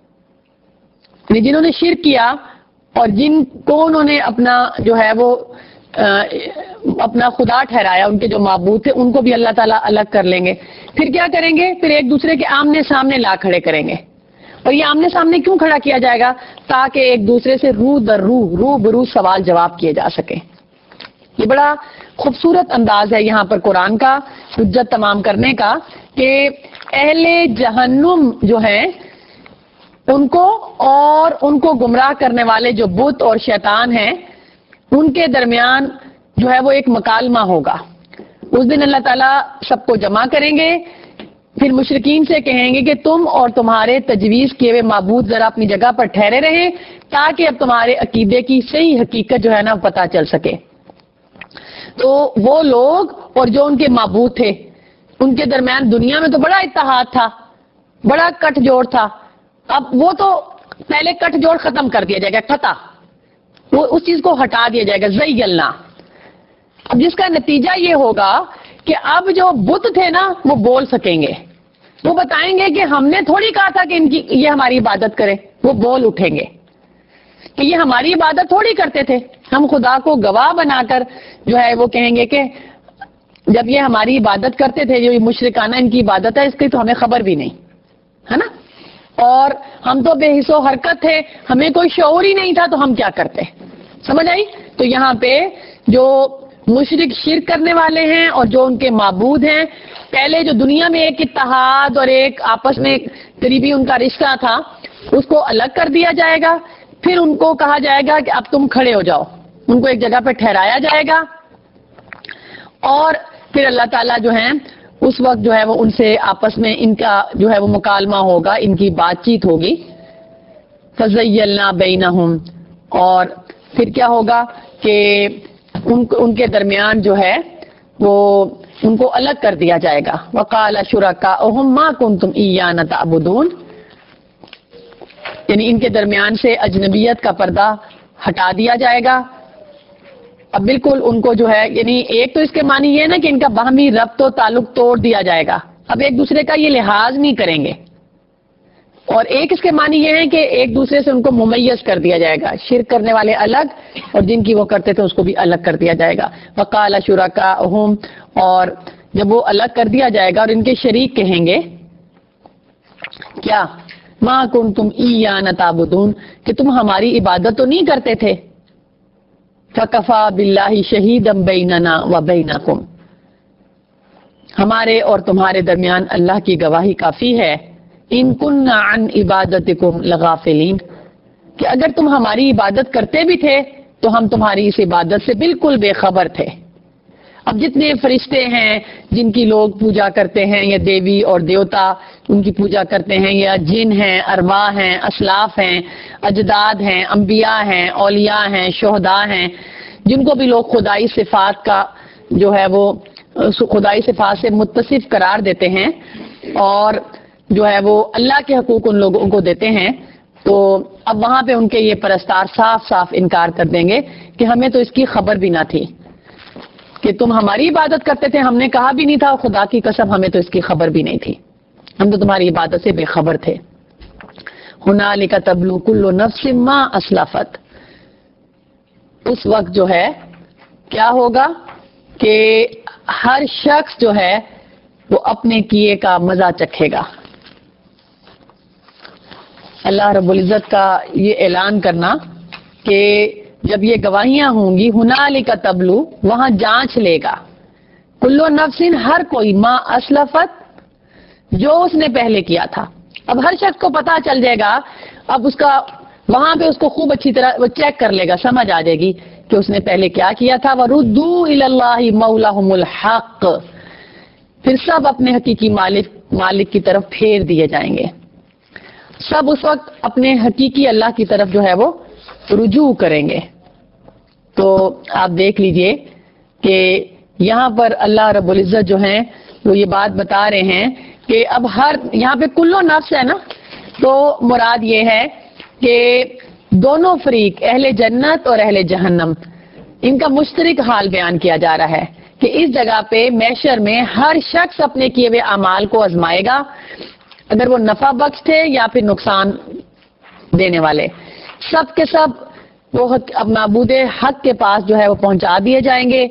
جنہوں نے شرک کیا اور جن کو انہوں نے اپنا جو ہے وہ اپنا خدا ٹھہرایا، ان کے جو معبود تھے ان کو بھی اللہ تعالیٰ الگ کر لیں گے. پھر کیا کریں گے؟ پھر ایک دوسرے کے آمنے سامنے لا کھڑے کریں گے. اور یہ آمنے سامنے کیوں کھڑا کیا جائے گا؟ تاکہ ایک دوسرے سے روح در روح، روح برو سوال جواب کیے جا سکے. یہ بڑا خوبصورت انداز ہے یہاں پر قرآن کا حجت تمام کرنے کا، کہ اہل جہنم جو ہیں ان کو اور ان کو گمراہ کرنے والے جو بت اور شیطان ہیں ان کے درمیان جو ہے وہ ایک مکالمہ ہوگا. اس دن اللہ تعالیٰ سب کو جمع کریں گے، پھر مشرکین سے کہیں گے کہ تم اور تمہارے تجویز کیے ہوئے معبود ذرا اپنی جگہ پر ٹھہرے رہیں تاکہ اب تمہارے عقیدے کی صحیح حقیقت جو ہے نا پتہ چل سکے. تو وہ لوگ اور جو ان کے معبود تھے ان کے درمیان دنیا میں تو بڑا اتحاد تھا، بڑا کٹ جوڑ تھا. اب وہ تو پہلے کٹ جوڑ ختم کر دیا جائے گا، قطع، وہ اس چیز کو ہٹا دیا جائے گا، زیلنا. اب جس کا نتیجہ یہ ہوگا کہ اب جو بت تھے نا وہ بول سکیں گے، وہ بتائیں گے کہ ہم نے تھوڑی کہا تھا کہ ان کی یہ ہماری عبادت کرے. وہ بول اٹھیں گے کہ یہ ہماری عبادت تھوڑی کرتے تھے، ہم خدا کو گواہ بنا کر جو ہے وہ کہیں گے کہ جب یہ ہماری عبادت کرتے تھے، جو یہ مشرکانہ ان کی عبادت ہے اس کی تو ہمیں خبر بھی نہیں ہے نا، اور ہم تو بے حس و حرکت تھے، ہمیں کوئی شعور ہی نہیں تھا تو ہم کیا کرتے. سمجھ آئی؟ تو یہاں پہ جو مشرک شرک کرنے والے ہیں اور جو ان کے معبود ہیں، پہلے جو دنیا میں ایک اتحاد اور ایک آپس میں قریبی ان کا رشتہ تھا اس کو الگ کر دیا جائے گا. پھر ان کو کہا جائے گا کہ اب تم کھڑے ہو جاؤ، ان کو ایک جگہ پہ ٹھہرایا جائے گا اور پھر اللہ تعالیٰ جو ہیں اس وقت جو ہے وہ ان سے آپس میں ان کا جو ہے وہ مکالمہ ہوگا، ان کی بات چیت ہوگی. فزیلنا بینہم، اور پھر کیا ہوگا کہ ان ان کے درمیان جو ہے وہ ان کو الگ کر دیا جائے گا. وقال شرکاؤہم ما کنتم ایانا تعبدون، یعنی ان کے درمیان سے اجنبیت کا پردہ ہٹا دیا جائے گا. اب بالکل ان کو جو ہے، یعنی ایک تو اس کے معنی یہ ہے نا کہ ان کا باہمی ربط و تعلق توڑ دیا جائے گا، اب ایک دوسرے کا یہ لحاظ نہیں کریں گے. اور ایک اس کے معنی یہ ہے کہ ایک دوسرے سے ان کو ممیز کر دیا جائے گا، شرک کرنے والے الگ اور جن کی وہ کرتے تھے اس کو بھی الگ کر دیا جائے گا. وقال شرکاؤہم، اور جب وہ الگ کر دیا جائے گا اور ان کے شریک کہیں گے کیا، ما کنتم ایانا تعبدون، کہ تم ہماری عبادت تو نہیں کرتے تھے. فکفا باللہ شہیدا بیننا وبینکم، ہمارے اور تمہارے درمیان اللہ کی گواہی کافی ہے. ان کننا عن عبادتکم لغافلین، کہ اگر تم ہماری عبادت کرتے بھی تھے تو ہم تمہاری اس عبادت سے بالکل بے خبر تھے. اب جتنے فرشتے ہیں جن کی لوگ پوجا کرتے ہیں، یا دیوی اور دیوتا ان کی پوجا کرتے ہیں، یا جن ہیں، ارواح ہیں، اسلاف ہیں، اجداد ہیں، انبیاء ہیں، اولیاء ہیں، شہداء ہیں، جن کو بھی لوگ خدائی صفات کا جو ہے وہ خدائی صفات سے متصف قرار دیتے ہیں اور جو ہے وہ اللہ کے حقوق ان لوگوں کو دیتے ہیں، تو اب وہاں پہ ان کے یہ پرستار صاف صاف انکار کر دیں گے کہ ہمیں تو اس کی خبر بھی نہ تھی کہ تم ہماری عبادت کرتے تھے، ہم نے کہا بھی نہیں تھا، خدا کی قسم ہمیں تو اس کی خبر بھی نہیں تھی، ہم تو تمہاری عبادت سے بے خبر تھے. ہنالک تبلو کل نفس ما اسلفت، اس وقت جو ہے کیا ہوگا کہ ہر شخص جو ہے وہ اپنے کیے کا مزہ چکھے گا. اللہ رب العزت کا یہ اعلان کرنا کہ جب یہ گواہیاں ہوں گی، ہنالک تبلو، وہاں جانچ لے گا، کلو نفسن، ہر کوئی، ما اسلفت، جو اس نے پہلے کیا تھا. اب ہر شخص کو پتا چل جائے گا، اب اس کا وہاں پہ اس کو خوب اچھی طرح وہ چیک کر لے گا، سمجھ آ جائے گی کہ اس نے پہلے کیا کیا تھا. وَرُدُّوا إِلَى اللَّهِ مَوْلَهُمُ الْحَقِّ، پھر سب اپنے حقیقی مالک مالک کی طرف پھیر دیے جائیں گے. سب اس وقت اپنے حقیقی اللہ کی طرف جو ہے وہ رجوع کریں گے. تو آپ دیکھ لیجئے کہ یہاں پر اللہ رب العزت جو ہیں وہ یہ بات بتا رہے ہیں کہ اب ہر یہاں پہ کلو نفس ہے نا، تو مراد یہ ہے کہ دونوں فریق، اہل جنت اور اہل جہنم، ان کا مشترک حال بیان کیا جا رہا ہے کہ اس جگہ پہ محشر میں ہر شخص اپنے کیے ہوئے اعمال کو آزمائے گا، اگر وہ نفع بخش تھے یا پھر نقصان دینے والے، سب کے سب وہ اب معبود حق کے پاس جو ہے وہ پہنچا دیے جائیں گے.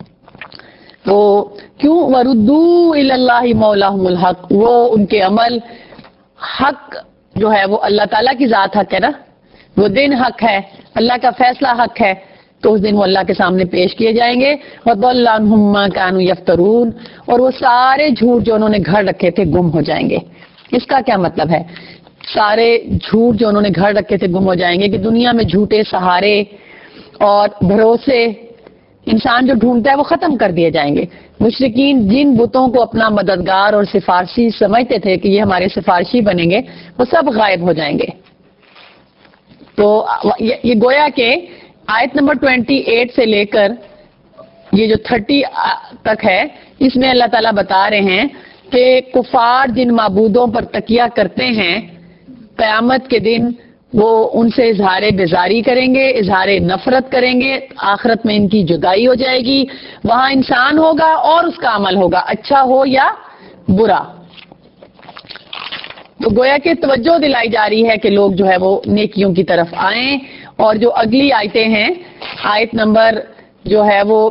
وہ کیوں؟ وَرُدُّوا إِلَى اللَّهِ مَوْلَاهُمُ الْحَقِّ، وہ ان کے عمل حق جو ہے وہ اللہ تعالیٰ کی ذات حق ہے نا، وہ دن حق ہے، اللہ کا فیصلہ حق ہے، تو اس دن وہ اللہ کے سامنے پیش کیے جائیں گے. وَضَلَّ عَنْهُمْ مَا كَانُوا يَفْتَرُونَ، اور وہ سارے جھوٹ جو انہوں نے گھڑ رکھے تھے گم ہو جائیں گے. اس کا کیا مطلب ہے؟ سارے جھوٹ جو انہوں نے گھڑ رکھے تھے گم ہو جائیں گے، کہ دنیا میں جھوٹے سہارے اور بھروسے انسان جو ڈھونڈتا ہے وہ ختم کر دیے جائیں گے. مشرکین جن بتوں کو اپنا مددگار اور سفارشی سمجھتے تھے کہ یہ ہمارے سفارشی بنیں گے، وہ سب غائب ہو جائیں گے. تو یہ گویا کہ آیت نمبر اٹھائیس سے لے کر یہ جو تیس تک ہے، اس میں اللہ تعالیٰ بتا رہے ہیں کہ کفار جن معبودوں پر تکیہ کرتے ہیں، قیامت کے دن وہ ان سے اظہار بیزاری کریں گے، اظہار نفرت کریں گے. آخرت میں ان کی جدائی ہو جائے گی، وہاں انسان ہوگا اور اس کا عمل ہوگا، اچھا ہو یا برا. تو گویا کہ توجہ دلائی جا رہی ہے کہ لوگ جو ہے وہ نیکیوں کی طرف آئیں. اور جو اگلی آیتیں ہیں، آیت نمبر جو ہے وہ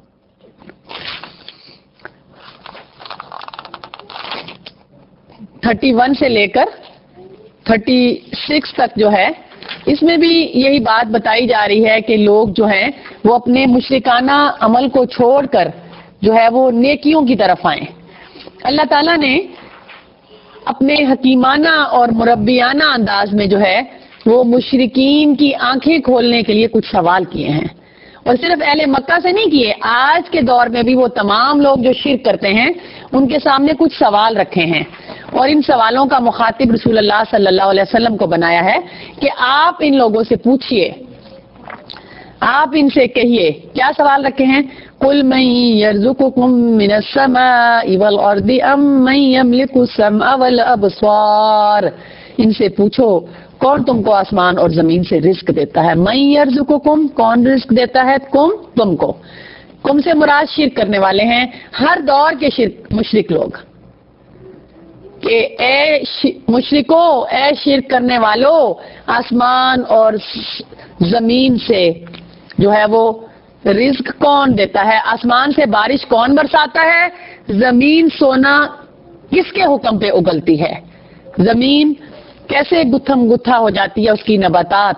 تھرٹی ون سے لے کر تھرٹی سکس تک جو ہے، اس میں بھی یہی بات بتائی جا رہی ہے کہ لوگ جو ہیں وہ اپنے مشرکانہ عمل کو چھوڑ کر جو ہے وہ نیکیوں کی طرف آئیں. اللہ تعالیٰ نے اپنے حکیمانہ اور مربیانہ انداز میں جو ہے وہ مشرکین کی آنکھیں کھولنے کے لیے کچھ سوال کیے ہیں، اور صرف اہل مکہ سے نہیں کیے، آج کے دور میں بھی وہ تمام لوگ جو شرک کرتے ہیں ان کے سامنے کچھ سوال رکھے ہیں. اور ان سوالوں کا مخاطب رسول اللہ صلی اللہ علیہ وسلم کو بنایا ہے کہ آپ ان لوگوں سے پوچھئے، آپ ان سے کہیے، کیا سوال رکھے ہیں؟ قُلْ مَن يَرْزُقُكُم مِّنَ السَّمَاءِ وَالْأَرْضِ أَم مَّن يَمْلِكُ السَّمْعَ وَالْأَبْصَارَ، ان سے پوچھو کون تم کو آسمان اور زمین سے رزق دیتا ہے؟ مَن يَرْزُقُكُم، کون رزق دیتا ہے کم تم کو؟ کم سے مراد شرک کرنے والے ہیں ہر دور کے شرک مشرک لوگ، کہ اے مشرکو، اے شرک کرنے والو، آسمان اور زمین سے جو ہے وہ رزق کون دیتا ہے؟ آسمان سے بارش کون برساتا ہے؟ زمین سونا کس کے حکم پہ اگلتی ہے؟ زمین کیسے گتھم گتھا ہو جاتی ہے اس کی نباتات؟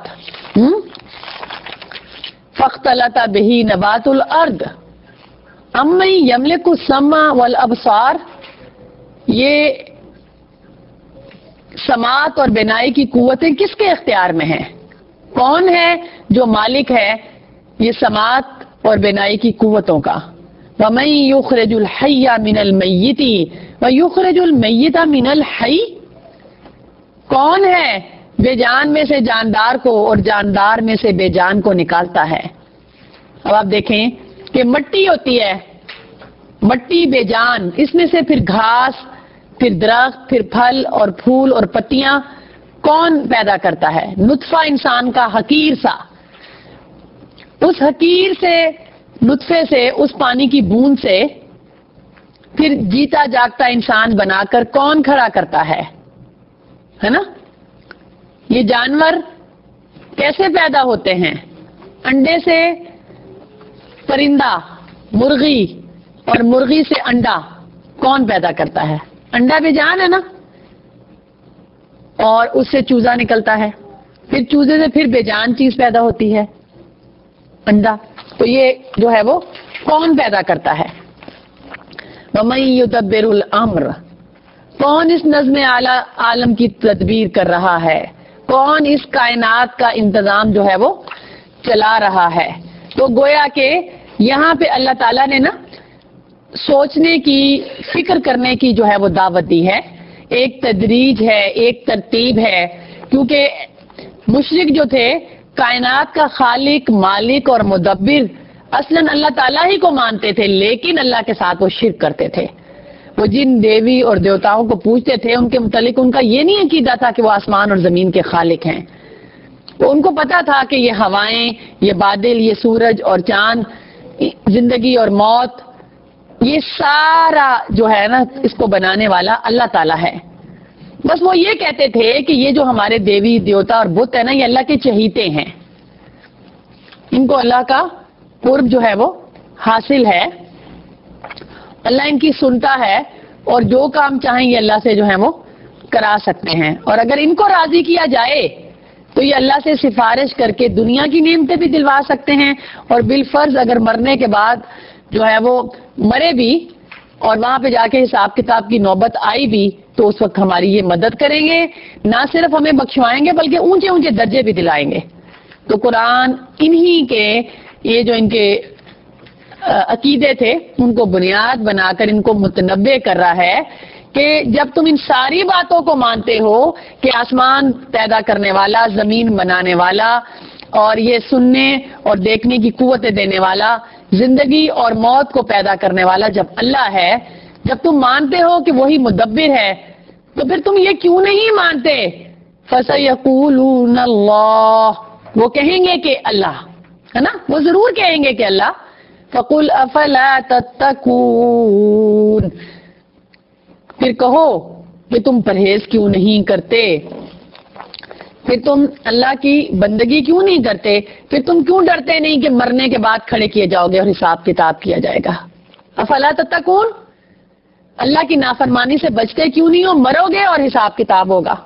فاختلط بہ نبات الارض امن یملک السمع والابصار، یہ سماعت اور بینائی کی قوتیں کس کے اختیار میں ہیں؟ کون ہے جو مالک ہے یہ سماعت اور بینائی کی قوتوں کا؟ وَمَن يُخْرِجُ الْحَيَّ مِنَ الْمَيِّتِ وَيُخْرِجُ الْمَيِّتَ مِنَ الْحَيِّ، کون ہے بے جان میں سے جاندار کو اور جاندار میں سے بے جان کو نکالتا ہے؟ اب آپ دیکھیں کہ مٹی ہوتی ہے، مٹی بے جان، اس میں سے پھر گھاس، پھر درخت، پھر پھل اور پھول اور پتیاں کون پیدا کرتا ہے؟ نطفہ انسان کا حقیر سا، اس حقیر سے، نطفے سے، اس پانی کی بوند سے پھر جیتا جاگتا انسان بنا کر کون کھڑا کرتا ہے؟ ہے نا؟ یہ جانور کیسے پیدا ہوتے ہیں؟ انڈے سے پرندہ، مرغی، اور مرغی سے انڈا کون پیدا کرتا ہے؟ انڈا بھی جان ہے نا، اور اس سے چوزا نکلتا ہے، پھر چوزے سے پھر بے جان چیز پیدا ہوتی ہے، انڈا۔ تو یہ جو ہے وہ کون پیدا کرتا ہے؟ وَمَن يُدَبِّرُ الْأَمْرَ، کون اس نظم اعلیٰ عالم کی تدبیر کر رہا ہے؟ کون اس کائنات کا انتظام جو ہے وہ چلا رہا ہے؟ تو گویا کہ یہاں پہ اللہ تعالیٰ نے نا سوچنے کی، فکر کرنے کی جو ہے وہ دعوت دی ہے، ایک تدریج ہے، ایک ترتیب ہے، کیونکہ مشرک جو تھے کائنات کا خالق، مالک اور مدبر اصلاً اللہ تعالیٰ ہی کو مانتے تھے، لیکن اللہ کے ساتھ وہ شرک کرتے تھے۔ وہ جن دیوی اور دیوتاؤں کو پوجتے تھے ان کے متعلق ان کا یہ نہیں عقیدہ تھا کہ وہ آسمان اور زمین کے خالق ہیں۔ ان کو پتا تھا کہ یہ ہوائیں، یہ بادل، یہ سورج اور چاند، زندگی اور موت، یہ سارا جو ہے نا اس کو بنانے والا اللہ تعالیٰ ہے۔ بس وہ یہ کہتے تھے کہ یہ جو ہمارے دیوی دیوتا اور بت ہے نا، یہ اللہ کے چہیتے ہیں، ان کو اللہ کا قرب جو ہے وہ حاصل ہے، اللہ ان کی سنتا ہے، اور جو کام چاہیں یہ اللہ سے جو ہے وہ کرا سکتے ہیں، اور اگر ان کو راضی کیا جائے تو یہ اللہ سے سفارش کر کے دنیا کی نعمتیں بھی دلوا سکتے ہیں، اور بالفرض اگر مرنے کے بعد جو ہے وہ مرے بھی اور وہاں پہ جا کے حساب کتاب کی نوبت آئی بھی تو اس وقت ہماری یہ مدد کریں گے، نہ صرف ہمیں بخشوائیں گے بلکہ اونچے اونچے درجے بھی دلائیں گے۔ تو قرآن انہی کے یہ جو ان کے عقیدے تھے ان کو بنیاد بنا کر ان کو متنبع کر رہا ہے کہ جب تم ان ساری باتوں کو مانتے ہو کہ آسمان پیدا کرنے والا، زمین بنانے والا اور یہ سننے اور دیکھنے کی قوتیں دینے والا، زندگی اور موت کو پیدا کرنے والا جب اللہ ہے، جب تم مانتے ہو کہ وہی مدبر ہے، تو پھر تم یہ کیوں نہیں مانتے؟ فَسَيَقُولُونَ اللَّهُ، وہ کہیں گے کہ اللہ ہے نا، وہ ضرور کہیں گے کہ اللہ۔ فَقُلْ أَفَلَا تَتَّقُونَ، پھر کہو کہ تم پرہیز کیوں نہیں کرتے، پھر تم اللہ کی بندگی کیوں نہیں کرتے، پھر تم کیوں ڈرتے نہیں کہ مرنے کے بعد کھڑے کیے جاؤ گے اور حساب کتاب کیا جائے گا؟ افلا تتقون، اللہ کی نافرمانی سے بچتے کیوں نہیں ہو؟ مرو گے اور حساب کتاب ہوگا۔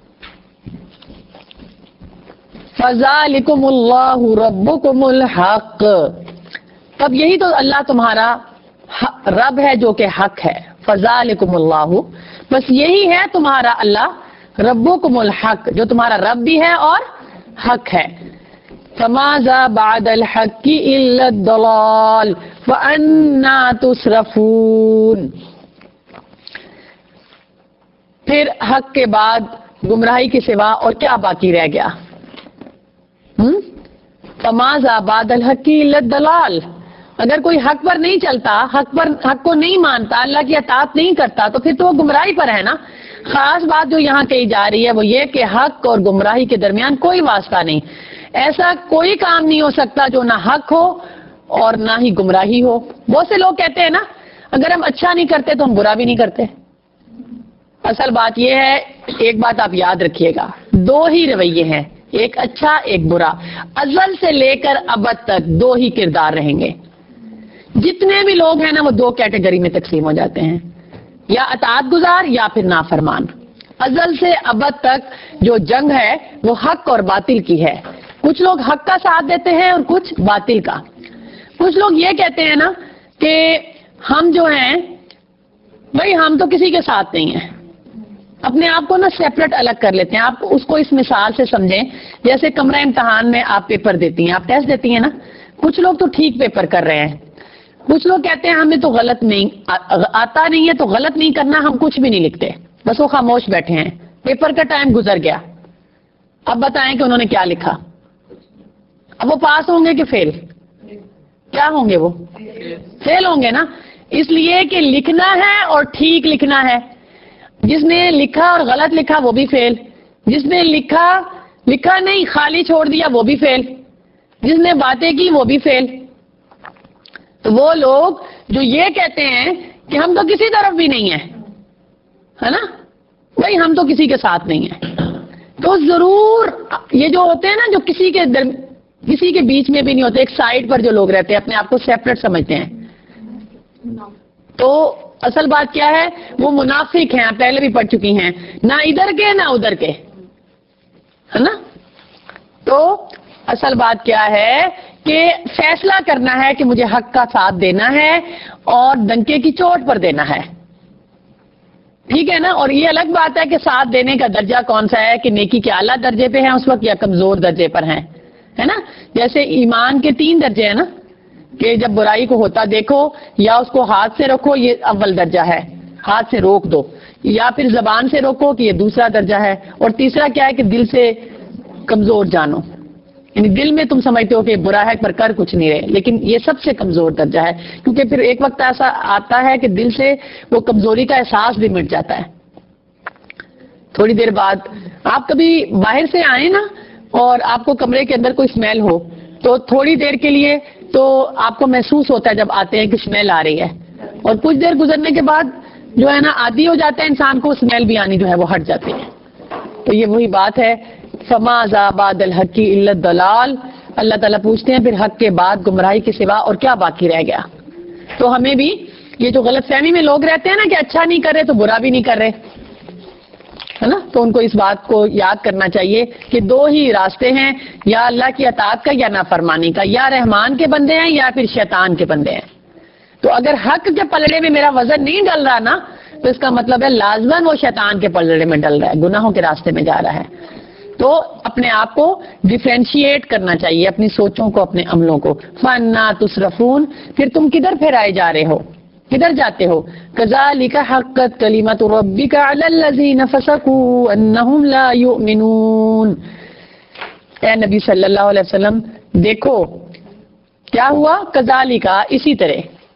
فَذَلِكُمُ اللَّهُ رَبُّكُمُ الْحَقُّ، تب یہی تو اللہ تمہارا رب ہے جو کہ حق ہے۔ فَذَلِكُمُ اللَّهُ، بس یہی ہے تمہارا اللہ، ربکم الحق، جو تمہارا رب بھی ہے اور حق ہے۔ فَمَاذَا بَعْدَ الْحَقِّ إِلَّا الضَّلَالُ فَأَنَّىٰ تُصْرَفُونَ، پھر حق کے بعد گمراہی کے سوا اور کیا باقی رہ گیا؟ ہم فماذا بعد الحق الا الضلال. اگر کوئی حق پر نہیں چلتا، حق پر حق کو نہیں مانتا، اللہ کی اطاعت نہیں کرتا، تو پھر تو وہ گمراہی پر ہے نا. خاص بات جو یہاں کہی جا رہی ہے وہ یہ کہ حق اور گمراہی کے درمیان کوئی واسطہ نہیں. ایسا کوئی کام نہیں ہو سکتا جو نہ حق ہو اور نہ ہی گمراہی ہو. بہت سے لوگ کہتے ہیں نا اگر ہم اچھا نہیں کرتے تو ہم برا بھی نہیں کرتے. اصل بات یہ ہے، ایک بات آپ یاد رکھیے گا، دو ہی رویے ہیں، ایک اچھا ایک برا. ازل سے لے کر ابد تک دو ہی کردار رہیں گے. جتنے بھی لوگ ہیں نا وہ دو کیٹیگری میں تقسیم ہو جاتے ہیں، یا اطاعت گزار یا پھر نافرمان. ازل سے ابد تک جو جنگ ہے وہ حق اور باطل کی ہے. کچھ لوگ حق کا ساتھ دیتے ہیں اور کچھ باطل کا. کچھ لوگ یہ کہتے ہیں نا کہ ہم جو ہیں بھائی ہم تو کسی کے ساتھ نہیں ہیں، اپنے آپ کو نا سیپریٹ الگ کر لیتے ہیں. آپ اس کو اس مثال سے سمجھیں جیسے کمرہ امتحان میں آپ پیپر دیتی ہیں، آپ ٹیسٹ دیتی ہیں نا. کچھ لوگ تو ٹھیک پیپر کر رہے ہیں، کچھ لوگ کہتے ہیں ہمیں تو غلط نہیں آتا نہیں ہے تو غلط نہیں کرنا، ہم کچھ بھی نہیں لکھتے، بس وہ خاموش بیٹھے ہیں. پیپر کا ٹائم گزر گیا، اب بتائیں کہ انہوں نے کیا لکھا. اب وہ پاس ہوں گے کہ فیل؟ کیا ہوں گے؟ وہ فیل ہوں گے نا. اس لیے کہ لکھنا ہے اور ٹھیک لکھنا ہے. جس نے لکھا اور غلط لکھا وہ بھی فیل، جس نے لکھا لکھا نہیں خالی چھوڑ دیا وہ بھی فیل، جس نے باتیں کی وہ بھی فیل. تو وہ لوگ جو یہ کہتے ہیں کہ ہم تو کسی طرف بھی نہیں ہیں، ہے نا بھائی ہم تو کسی کے ساتھ نہیں ہیں، تو ضرور یہ جو ہوتے ہیں نا جو کسی کے در... کسی کے بیچ میں بھی نہیں ہوتے، ایک سائڈ پر جو لوگ رہتے ہیں اپنے آپ کو سیپریٹ سمجھتے ہیں، تو اصل بات کیا ہے وہ منافق ہیں. پہلے بھی پڑھ چکی ہیں، نہ ادھر کے نہ ادھر کے، ہے نا. تو اصل بات کیا ہے کہ فیصلہ کرنا ہے کہ مجھے حق کا ساتھ دینا ہے اور ڈنکے کی چوٹ پر دینا ہے، ٹھیک ہے نا. اور یہ الگ بات ہے کہ ساتھ دینے کا درجہ کون سا ہے، کہ نیکی کے اعلیٰ درجے پہ ہیں اس وقت یا کمزور درجے پر ہیں، ہے نا. جیسے ایمان کے تین درجے ہیں نا، کہ جب برائی کو ہوتا دیکھو یا اس کو ہاتھ سے رکھو، یہ اول درجہ ہے، ہاتھ سے روک دو، یا پھر زبان سے روکو کہ یہ دوسرا درجہ ہے، اور تیسرا کیا ہے کہ دل سے کمزور جانو، یعنی دل میں تم سمجھتے ہو کہ برا ہے پر کر کچھ نہیں رہے، لیکن یہ سب سے کمزور درجہ ہے. کیونکہ پھر ایک وقت ایسا آتا ہے کہ دل سے وہ کمزوری کا احساس بھی مٹ جاتا ہے. تھوڑی دیر بعد آپ کبھی باہر سے آئیں نا اور آپ کو کمرے کے اندر کوئی اسمیل ہو تو تھوڑی دیر کے لیے تو آپ کو محسوس ہوتا ہے جب آتے ہیں کہ اسمیل آ رہی ہے، اور کچھ دیر گزرنے کے بعد جو ہے نا عادی ہو جاتا ہے انسان کو، اسمیل بھی آنی جو ہے وہ ہٹ جاتی ہے. تو یہ وہی بات ہے، فماذا بعد الحق الا الضلال. اللہ تعالیٰ پوچھتے ہیں پھر حق کے بعد گمراہی کے سوا اور کیا باقی رہ گیا. تو ہمیں بھی یہ جو غلط فہمی میں لوگ رہتے ہیں نا کہ اچھا نہیں کر رہے تو برا بھی نہیں کر رہے، ہے نا، تو ان کو اس بات کو یاد کرنا چاہیے کہ دو ہی راستے ہیں، یا اللہ کی اطاعت کا یا نافرمانی کا، یا رحمان کے بندے ہیں یا پھر شیطان کے بندے ہیں. تو اگر حق کے پلڑے میں میرا وزن نہیں ڈل رہا نا تو اس کا مطلب ہے لازماً وہ شیطان کے پلڑے میں ڈل رہا ہے، گناہوں کے راستے میں جا رہا ہے. تو اپنے آپ کو ڈیفرینشیٹ کرنا چاہیے، اپنی سوچوں کو، اپنے عملوں کو. فَأَنَّا تُصْرَفُونَ، پھر تم کدھر پھرائے جا رہے ہو، کدھر جاتے ہو. كَذَلِكَ حَقَّتْ كَلِمَةُ رَبِّكَ عَلَى الَّذِينَ فَسَقُوا أَنَّهُمْ لَا يُؤْمِنُونَ. اے نبی صلی اللہ علیہ وسلم دیکھو کیا ہوا، كَذَلِكَ اسی طرح.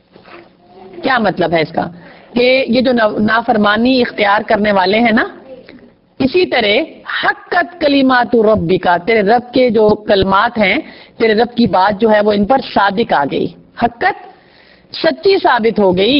کیا مطلب ہے اس کا کہ یہ جو نافرمانی اختیار کرنے والے ہیں نا، اسی طرح حقت کلمات ربک، تیرے رب کے جو کلمات ہیں، تیرے رب کی بات جو ہے وہ ان پر صادق آ گئی، حقت سچی ثابت ہو گئی.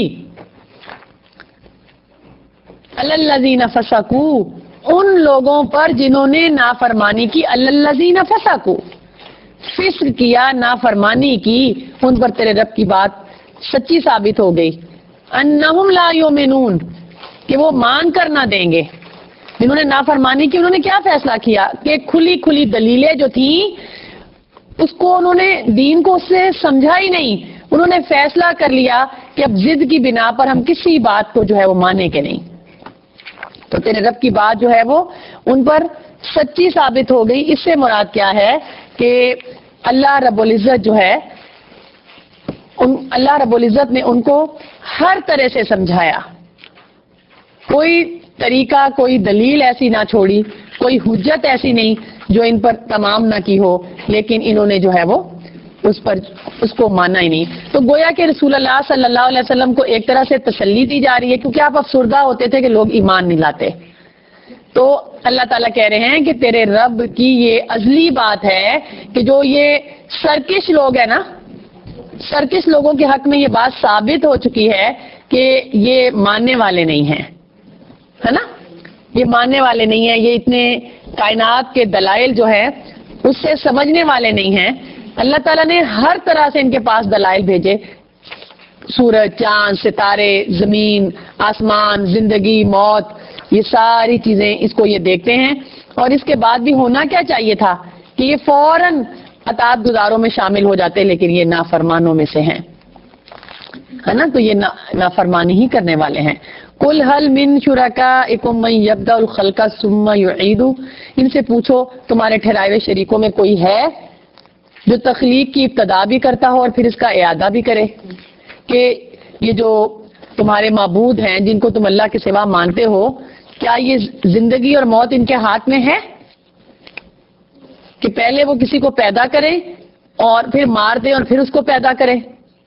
الذین فسقوا، ان لوگوں پر جنہوں نے نافرمانی کی، الذین فسقوا فسق کیا، نافرمانی کی، ان پر تیرے رب کی بات سچی ثابت ہو گئی. انہم لا یؤمنون، کہ وہ مان کر نہ دیں گے. جنہوں نے نافرمانی کی انہوں نے کیا فیصلہ کیا کہ کھلی کھلی دلیلیں جو تھیں اس کو انہوں نے دین کو اس سے سمجھا ہی نہیں. انہوں نے فیصلہ کر لیا کہ اب ضد کی بنا پر ہم کسی بات کو جو ہے وہ مانے کے نہیں. تو تیرے رب کی بات جو ہے وہ ان پر سچی ثابت ہو گئی. اس سے مراد کیا ہے کہ اللہ رب العزت جو ہے ان اللہ رب العزت نے ان کو ہر طرح سے سمجھایا. کوئی طریقہ، کوئی دلیل ایسی نہ چھوڑی، کوئی حجت ایسی نہیں جو ان پر تمام نہ کی ہو، لیکن انہوں نے جو ہے وہ اس پر اس کو مانا ہی نہیں. تو گویا کہ رسول اللہ صلی اللہ علیہ وسلم کو ایک طرح سے تسلی دی جا رہی ہے، کیونکہ آپ افسردہ ہوتے تھے کہ لوگ ایمان نہیں لاتے. تو اللہ تعالیٰ کہہ رہے ہیں کہ تیرے رب کی یہ ازلی بات ہے کہ جو یہ سرکش لوگ ہیں نا، سرکش لوگوں کے حق میں یہ بات ثابت ہو چکی ہے کہ یہ ماننے والے نہیں ہیں، ہے نا، یہ ماننے والے نہیں ہیں، یہ اتنے کائنات کے دلائل جو ہے اس سے سمجھنے والے نہیں ہیں. اللہ تعالیٰ نے ہر طرح سے ان کے پاس دلائل بھیجے، سورج، چاند، ستارے، زمین، آسمان، زندگی، موت، یہ ساری چیزیں اس کو یہ دیکھتے ہیں. اور اس کے بعد بھی ہونا کیا چاہیے تھا کہ یہ فوراً اطاعت گزاروں میں شامل ہو جاتے، لیکن یہ نافرمانوں میں سے ہیں، ہے نا. تو یہ نافرمانی ہی کرنے والے ہیں. قُلْ هَلْ مِن شُرَكَائِكُم مَّن يَبْدَأُ الْخَلْقَ ثُمَّ يُعِيدُ، ان سے پوچھو تمہارے ٹھہرائے ہوئے شریکوں میں کوئی ہے جو تخلیق کی ابتدا بھی کرتا ہو اور پھر اس کا اعادہ بھی کرے. کہ یہ جو تمہارے معبود ہیں جن کو تم اللہ کے سوا مانتے ہو، کیا یہ زندگی اور موت ان کے ہاتھ میں ہے کہ پہلے وہ کسی کو پیدا کرے اور پھر مار دے اور پھر اس کو پیدا کرے؟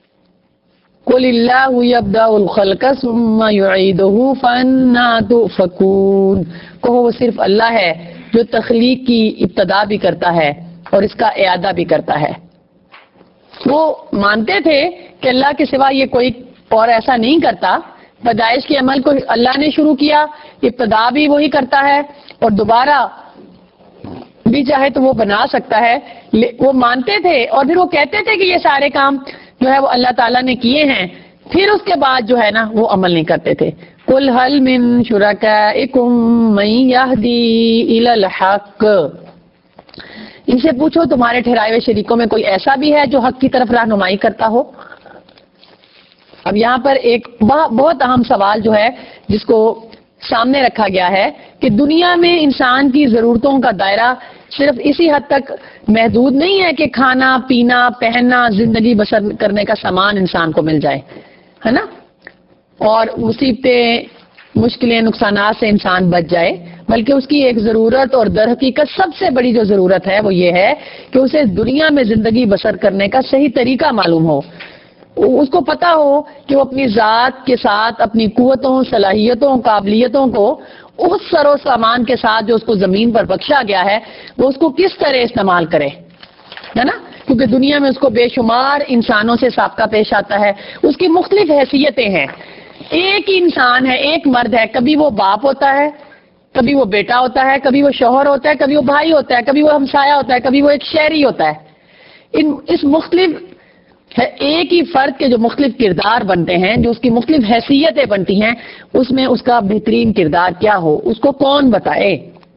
قُلِ اللَّهُ يَبْدَأُ الْخَلْقَ ثُمَّ يُعِيدُهُ فَأَنَّىٰ تُؤْفَكُونَ، کہو وہ صرف اللہ ہے جو تخلیق کی ابتدا بھی کرتا ہے اور اس کا اعادہ بھی کرتا ہے. وہ مانتے تھے کہ اللہ کے سوا یہ کوئی اور ایسا نہیں کرتا. پیدائش کے عمل کو اللہ نے شروع کیا، ابتدا بھی وہی کرتا ہے اور دوبارہ بھی چاہے تو وہ بنا سکتا ہے. وہ مانتے تھے اور پھر وہ کہتے تھے کہ یہ سارے کام جو ہے وہ اللہ تعالیٰ نے کیے ہیں، پھر اس کے بعد جو ہے نا وہ عمل نہیں کرتے تھے. قُلْ هَلْ مِن شُرَكَائِكُم مَّن يَهْدِي إِلَى الْحَقِّ، ان سے پوچھو تمہارے ٹھہرائے ہوئے شریکوں میں کوئی ایسا بھی ہے جو حق کی طرف رہنمائی کرتا ہو. اب یہاں پر ایک بہت اہم سوال جو ہے جس کو سامنے رکھا گیا ہے کہ دنیا میں انسان کی ضرورتوں کا دائرہ صرف اسی حد تک محدود نہیں ہے کہ کھانا، پینا، پہننا، زندگی بسر کرنے کا سامان انسان کو مل جائے، ہے نا، اور مصیبتیں، مشکلیں، نقصانات سے انسان بچ جائے، بلکہ اس کی ایک ضرورت اور در حقیقت سب سے بڑی جو ضرورت ہے وہ یہ ہے کہ اسے دنیا میں زندگی بسر کرنے کا صحیح طریقہ معلوم ہو. اس کو پتا ہو کہ وہ اپنی ذات کے ساتھ اپنی قوتوں، صلاحیتوں، قابلیتوں کو اس سر و سامان کے ساتھ جو اس کو زمین پر بخشا گیا ہے وہ اس کو کس طرح استعمال کرے، ہے نا. کیونکہ دنیا میں اس کو بے شمار انسانوں سے سابقہ پیش آتا ہے، اس کی مختلف حیثیتیں ہیں. ایک ہی انسان ہے، ایک مرد ہے، کبھی وہ باپ ہوتا ہے، کبھی وہ بیٹا ہوتا ہے، کبھی وہ شوہر ہوتا ہے، کبھی وہ بھائی ہوتا ہے، کبھی وہ ہمسایہ ہوتا ہے، کبھی وہ ایک شہری ہوتا ہے. ان اس مختلف ایک ہی فرد کے جو مختلف کردار بنتے ہیں، جو اس کی مختلف حیثیتیں بنتی ہیں، اس میں اس کا بہترین کردار کیا ہو، اس کو کون بتائے.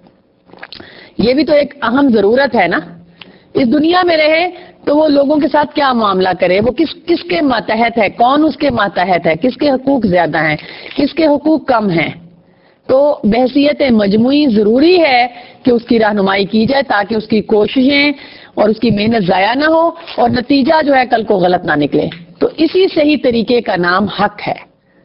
یہ بھی تو ایک اہم ضرورت ہے نا. اس دنیا میں رہے تو وہ لوگوں کے ساتھ کیا معاملہ کرے، وہ کس کس کے ماتحت ہے، کون اس کے ماتحت ہے، کس کے حقوق زیادہ ہیں، کس کے حقوق کم ہیں. تو بحثیت مجموعی ضروری ہے کہ اس کی رہنمائی کی جائے تاکہ اس کی کوششیں اور اس کی محنت ضائع نہ ہو اور نتیجہ جو ہے کل کو غلط نہ نکلے. تو اسی صحیح طریقے کا نام حق ہے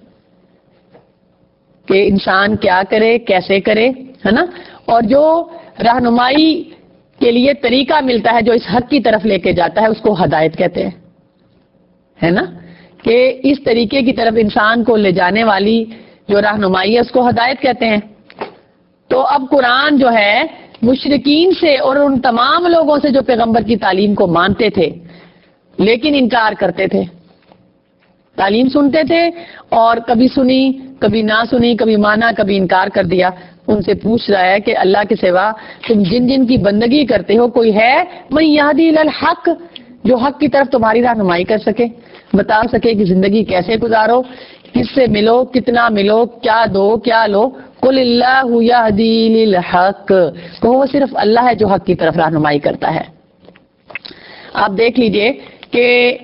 کہ انسان کیا کرے، کیسے کرے، ہے نا. اور جو رہنمائی کے لیے طریقہ ملتا ہے جو اس حق کی طرف لے کے جاتا ہے اس کو ہدایت کہتے ہیں، ہے نا. کہ اس طریقے کی طرف انسان کو لے جانے والی جو رہنمائی ہے اس کو ہدایت کہتے ہیں. تو اب قرآن جو ہے مشرکین سے اور ان تمام لوگوں سے جو پیغمبر کی تعلیم کو مانتے تھے لیکن انکار کرتے تھے، تعلیم سنتے تھے اور کبھی سنی، کبھی نہ سنی، کبھی مانا، کبھی انکار کر دیا، ان سے پوچھ رہا ہے کہ اللہ کے سوا تم جن جن کی بندگی کرتے ہو کوئی ہے من یہدی الی الحق، جو حق کی طرف تمہاری رہنمائی کر سکے، بتا سکے کہ زندگی کیسے گزارو، کس سے ملو، کتنا ملو، کیا دو، کیا لو. قل اللہ یہدی للحق، تو وہ صرف اللہ ہے جو حق کی طرف رہنمائی کرتا ہے. آپ دیکھ لیجئے کہ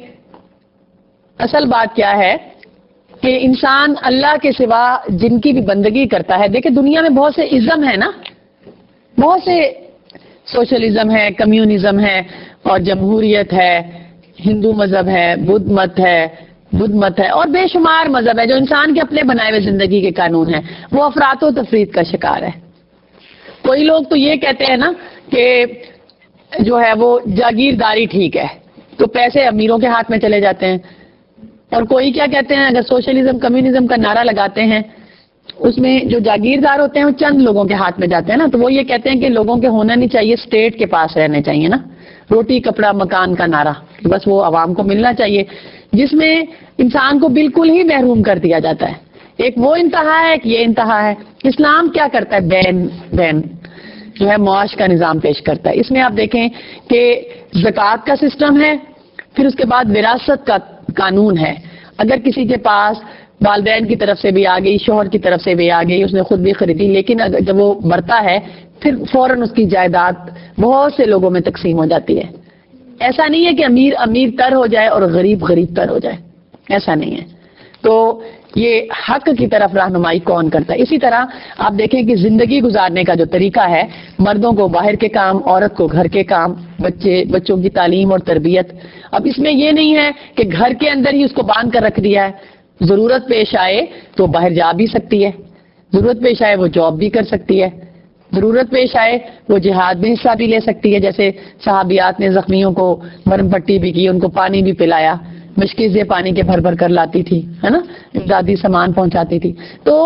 اصل بات کیا ہے کہ انسان اللہ کے سوا جن کی بھی بندگی کرتا ہے، دیکھیں دنیا میں بہت سے ازم ہے نا، بہت سے سوشلزم ہے، کمیونزم ہے اور جمہوریت ہے، ہندو مذہب ہے، بدھ مت ہے، بدھ مت ہے اور بے شمار مذہب ہے جو انسان کے اپنے بنائے ہوئے زندگی کے قانون ہیں، وہ افراط و تفرید کا شکار ہے۔ کوئی لوگ تو یہ کہتے ہیں نا کہ جو ہے وہ جاگیرداری ٹھیک ہے، تو پیسے امیروں کے ہاتھ میں چلے جاتے ہیں، اور کوئی کیا کہتے ہیں، اگر سوشلزم کمیونزم کا نعرہ لگاتے ہیں اس میں جو جاگیردار ہوتے ہیں وہ چند لوگوں کے ہاتھ میں جاتے ہیں نا، تو وہ یہ کہتے ہیں کہ لوگوں کے ہونا نہیں چاہیے، اسٹیٹ کے پاس رہنے چاہیے نا، روٹی کپڑا مکان کا نعرہ، بس وہ عوام کو ملنا چاہیے، جس میں انسان کو بالکل ہی محروم کر دیا جاتا ہے۔ ایک وہ انتہا ہے، ایک یہ انتہا ہے۔ اسلام کیا کرتا ہے؟ بین بین جو ہے معاش کا نظام پیش کرتا ہے۔ اس میں آپ دیکھیں کہ زکوٰۃ کا سسٹم ہے، پھر اس کے بعد وراثت کا قانون ہے۔ اگر کسی کے پاس والدین کی طرف سے بھی آ گئی، شوہر کی طرف سے بھی آ گئی، اس نے خود بھی خریدی، لیکن اگر جب وہ مرتا ہے پھر فوراً اس کی جائیداد بہت سے لوگوں میں تقسیم ہو جاتی ہے۔ ایسا نہیں ہے کہ امیر امیر تر ہو جائے اور غریب غریب تر ہو جائے، ایسا نہیں ہے۔ تو یہ حق کی طرف رہنمائی کون کرتا ہے؟ اسی طرح آپ دیکھیں کہ زندگی گزارنے کا جو طریقہ ہے، مردوں کو باہر کے کام، عورت کو گھر کے کام، بچے بچوں کی تعلیم اور تربیت۔ اب اس میں یہ نہیں ہے کہ گھر کے اندر ہی اس کو باندھ کر رکھ دیا ہے، ضرورت پیش آئے تو باہر جا بھی سکتی ہے، ضرورت پیش آئے وہ جاب بھی کر سکتی ہے، ضرورت پیش آئے وہ جہاد میں حصہ بھی لے سکتی ہے، جیسے صحابیات نے زخمیوں کو مرہم پٹی بھی کی، ان کو پانی بھی پلایا، مشکل سے پانی کے بھر بھر کر لاتی تھی، ہے نا، امدادی سامان پہنچاتی تھی۔ تو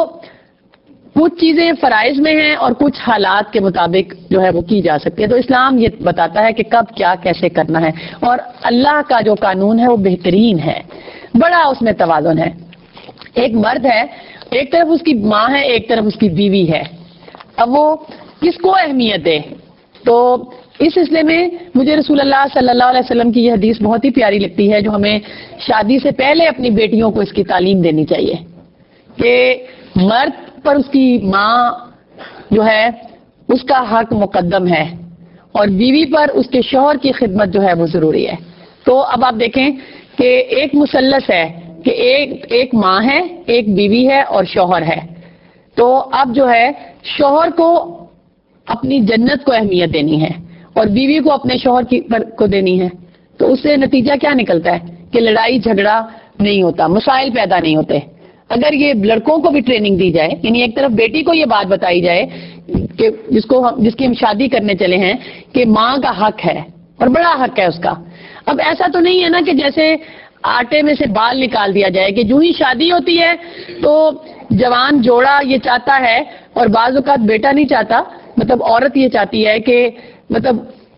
کچھ چیزیں فرائض میں ہیں اور کچھ حالات کے مطابق جو ہے وہ کی جا سکتی ہے۔ تو اسلام یہ بتاتا ہے کہ کب کیا کیسے کرنا ہے، اور اللہ کا جو قانون ہے وہ بہترین ہے، بڑا اس میں توازن ہے۔ ایک مرد ہے، ایک طرف اس کی ماں ہے، ایک طرف اس کی بیوی ہے، اب وہ کس کو اہمیت دے؟ تو اس سلسلے میں مجھے رسول اللہ صلی اللہ علیہ وسلم کی یہ حدیث بہت ہی پیاری لگتی ہے، جو ہمیں شادی سے پہلے اپنی بیٹیوں کو اس کی تعلیم دینی چاہیے کہ مرد پر اس کی ماں جو ہے اس کا حق مقدم ہے، اور بیوی پر اس کے شوہر کی خدمت جو ہے وہ ضروری ہے۔ تو اب آپ دیکھیں کہ ایک مثلث ہے کہ ایک ایک ماں ہے، ایک بیوی ہے اور شوہر ہے۔ تو اب جو ہے شوہر کو اپنی جنت کو اہمیت دینی ہے اور بیوی کو اپنے شوہر کی پر کو دینی ہے۔ تو اس سے نتیجہ کیا نکلتا ہے کہ لڑائی جھگڑا نہیں ہوتا، مسائل پیدا نہیں ہوتے۔ اگر یہ لڑکوں کو بھی ٹریننگ دی جائے، یعنی ایک طرف بیٹی کو یہ بات بتائی جائے کہ جس کو ہم جس کی ہم شادی کرنے چلے ہیں کہ ماں کا حق ہے اور بڑا حق ہے اس کا۔ اب ایسا تو نہیں ہے نا کہ جیسے آٹے میں سے بال نکال دیا جائے کہ جو ہی شادی ہوتی ہے تو جوان جوڑا یہ چاہتا ہے اور بعض اوقات بیٹا نہیں چاہتا، مطلب عورت یہ چاہتی ہے کہ مطلب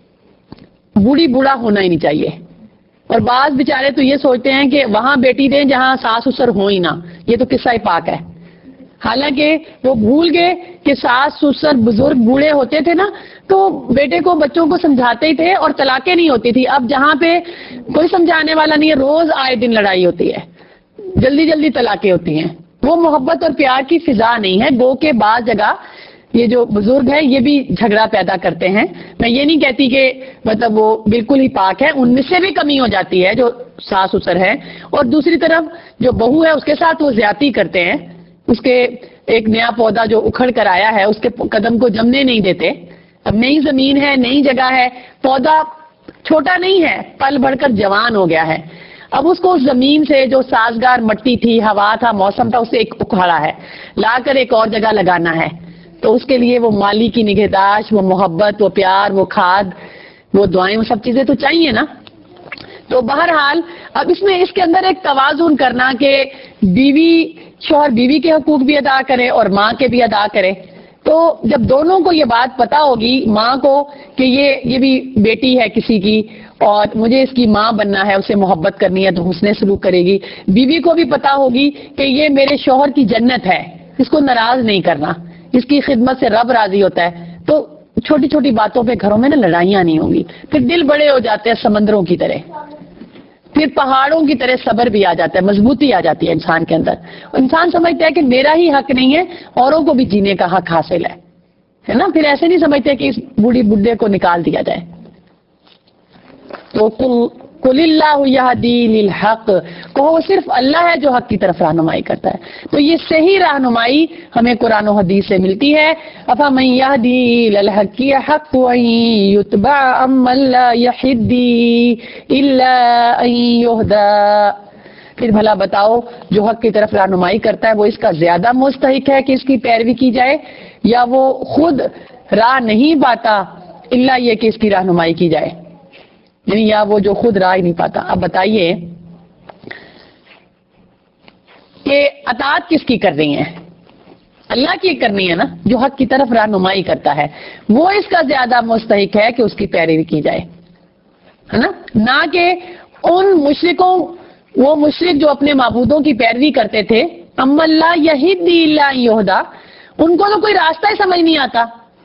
بوڑھی بوڑھا ہونا ہی نہیں چاہیے، اور بعض بیچارے تو یہ سوچتے ہیں کہ وہاں بیٹی دیں جہاں ساس سسر ہو ہی نہ، یہ تو قصہ ہی پاک ہے۔ حالانکہ وہ بھول گئے کہ ساس سسر بزرگ بوڑھے ہوتے تھے نا تو بیٹے کو بچوں کو سمجھاتے ہی تھے اور طلاقیں نہیں ہوتی تھی۔ اب جہاں پہ کوئی سمجھانے والا نہیں ہے، روز آئے دن لڑائی ہوتی ہے، جلدی جلدی طلاقیں ہوتی ہیں، وہ محبت اور پیار کی فضا نہیں ہے۔ گو کے بعض جگہ یہ جو بزرگ ہیں یہ بھی جھگڑا پیدا کرتے ہیں۔ میں یہ نہیں کہتی کہ مطلب وہ بالکل ہی پاک ہے، ان میں سے بھی کمی ہو جاتی ہے جو ساس سسر ہے، اور دوسری طرف جو بہو ہے اس کے ساتھ وہ زیادتی کرتے ہیں، اس کے ایک نیا پودا جو اکھڑ کر آیا ہے اس کے قدم کو جمنے نہیں دیتے۔ اب نئی زمین ہے، نئی جگہ ہے، پودا چھوٹا نہیں ہے، پل بڑھ کر جوان ہو گیا ہے، اب اس کو اس زمین سے جو سازگار مٹی تھی، ہوا تھا، موسم تھا، اسے ایک اکھاڑا ہے، لا کر ایک اور جگہ لگانا ہے۔ تو اس کے لیے وہ مالی کی نگہداشت، وہ محبت، وہ پیار، وہ کھاد، وہ دعائیں، وہ سب چیزیں تو چاہیے نا۔ تو بہرحال اب اس میں اس کے اندر ایک توازن کرنا کہ بیوی شوہر بیوی کے حقوق بھی ادا کرے اور ماں کے بھی ادا کرے۔ تو جب دونوں کو یہ بات پتا ہوگی، ماں کو کہ یہ یہ بھی بیٹی ہے کسی کی اور مجھے اس کی ماں بننا ہے، اسے محبت کرنی ہے تو حسن سلوک کرے گی، بیوی کو بھی پتا ہوگی کہ یہ میرے شوہر کی جنت ہے، اس کو ناراض نہیں کرنا، اس کی خدمت سے رب راضی ہوتا ہے، تو چھوٹی چھوٹی باتوں پہ گھروں میں نا لڑائیاں نہیں ہوں گی۔ پھر دل بڑے ہو جاتے ہیں سمندروں کی طرح، پھر پہاڑوں کی طرح صبر بھی آ جاتا ہے، مضبوطی آ جاتی ہے انسان کے اندر۔ انسان سمجھتا ہے کہ میرا ہی حق نہیں ہے، اوروں کو بھی جینے کا حق حاصل ہے، ہے نا۔ پھر ایسے نہیں سمجھتے کہ اس بوڑھی بڈھے کو نکال دیا جائے۔ تو قل اللہ یہدی للحق، کہو صرف اللہ ہے جو حق کی طرف رہنمائی کرتا ہے۔ تو یہ صحیح رہنمائی ہمیں قرآن و حدیث سے ملتی ہے۔ افمن یہدی للحق حق ان یتبع امن لا یہدی الا ان یہدی، پھر بھلا بتاؤ جو حق کی طرف رہنمائی کرتا ہے وہ اس کا زیادہ مستحق ہے کہ اس کی پیروی کی جائے، یا وہ خود راہ نہیں پاتا الا یہ کہ اس کی رہنمائی کی جائے، یعنی یا وہ جو خود راہ ہی نہیں پاتا۔ اب بتائیے کہ اطاعت کس کی کر رہی ہیں؟ اللہ کی کرنی ہے نا، جو حق کی طرف رہنمائی کرتا ہے وہ اس کا زیادہ مستحق ہے کہ اس کی پیروی کی جائے، ہے نا، نہ کہ ان مشرکوں، وہ مشرک جو اپنے معبودوں کی پیروی کرتے تھے، ام اللہ یہدی الا یہدا، ان کو تو کوئی راستہ ہی سمجھ نہیں آتا،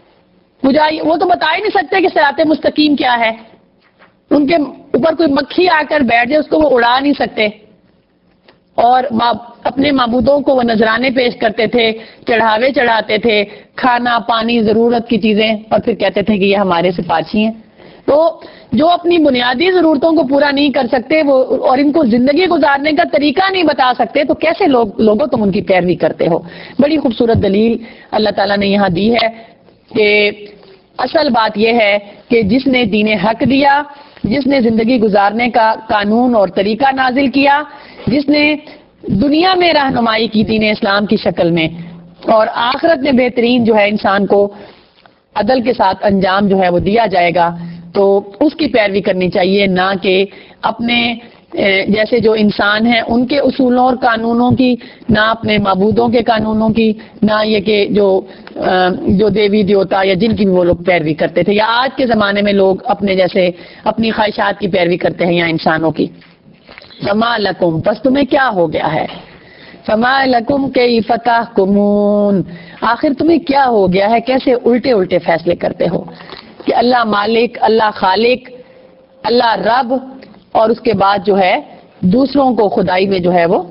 وہ تو بتا ہی نہیں سکتے کہ صراط مستقیم کیا ہے، ان کے اوپر کوئی مکھی آ کر بیٹھ جائے اس کو وہ اڑا نہیں سکتے، اور اپنے معبودوں کو وہ نذرانے پیش کرتے تھے، چڑھاوے چڑھاتے تھے، کھانا پانی ضرورت کی چیزیں، اور پھر کہتے تھے کہ یہ ہمارے سفارشی ہیں۔ تو جو اپنی بنیادی ضرورتوں کو پورا نہیں کر سکتے وہ اور ان کو زندگی گزارنے کا طریقہ نہیں بتا سکتے، تو کیسے لوگ لوگوں تم ان کی پیروی کرتے ہو؟ بڑی خوبصورت دلیل اللہ تعالیٰ نے یہاں دی ہے کہ اصل بات یہ ہے کہ جس نے دین حق دیا، جس نے زندگی گزارنے کا قانون اور طریقہ نازل کیا، جس نے دنیا میں رہنمائی کی دین اسلام کی شکل میں، اور آخرت میں بہترین جو ہے انسان کو عدل کے ساتھ انجام جو ہے وہ دیا جائے گا، تو اس کی پیروی کرنی چاہیے، نہ کہ اپنے جیسے جو انسان ہیں ان کے اصولوں اور قانونوں کی، نہ اپنے معبودوں کے قانونوں کی، نہ یہ کہ جو جو دیوی دیوتا یا جن کی بھی وہ لوگ پیروی کرتے تھے، یا آج کے زمانے میں لوگ اپنے جیسے اپنی خواہشات کی پیروی کرتے ہیں یا انسانوں کی۔ فما لکم، پس تمہیں کیا ہو گیا ہے؟ فما لکم کیف تحکمون، آخر تمہیں کیا ہو گیا ہے؟ کیسے الٹے الٹے فیصلے کرتے ہو کہ اللہ مالک، اللہ خالق، اللہ رب، اور اس کے بعد جو ہے دوسروں کو خدائی میں جو ہے وہ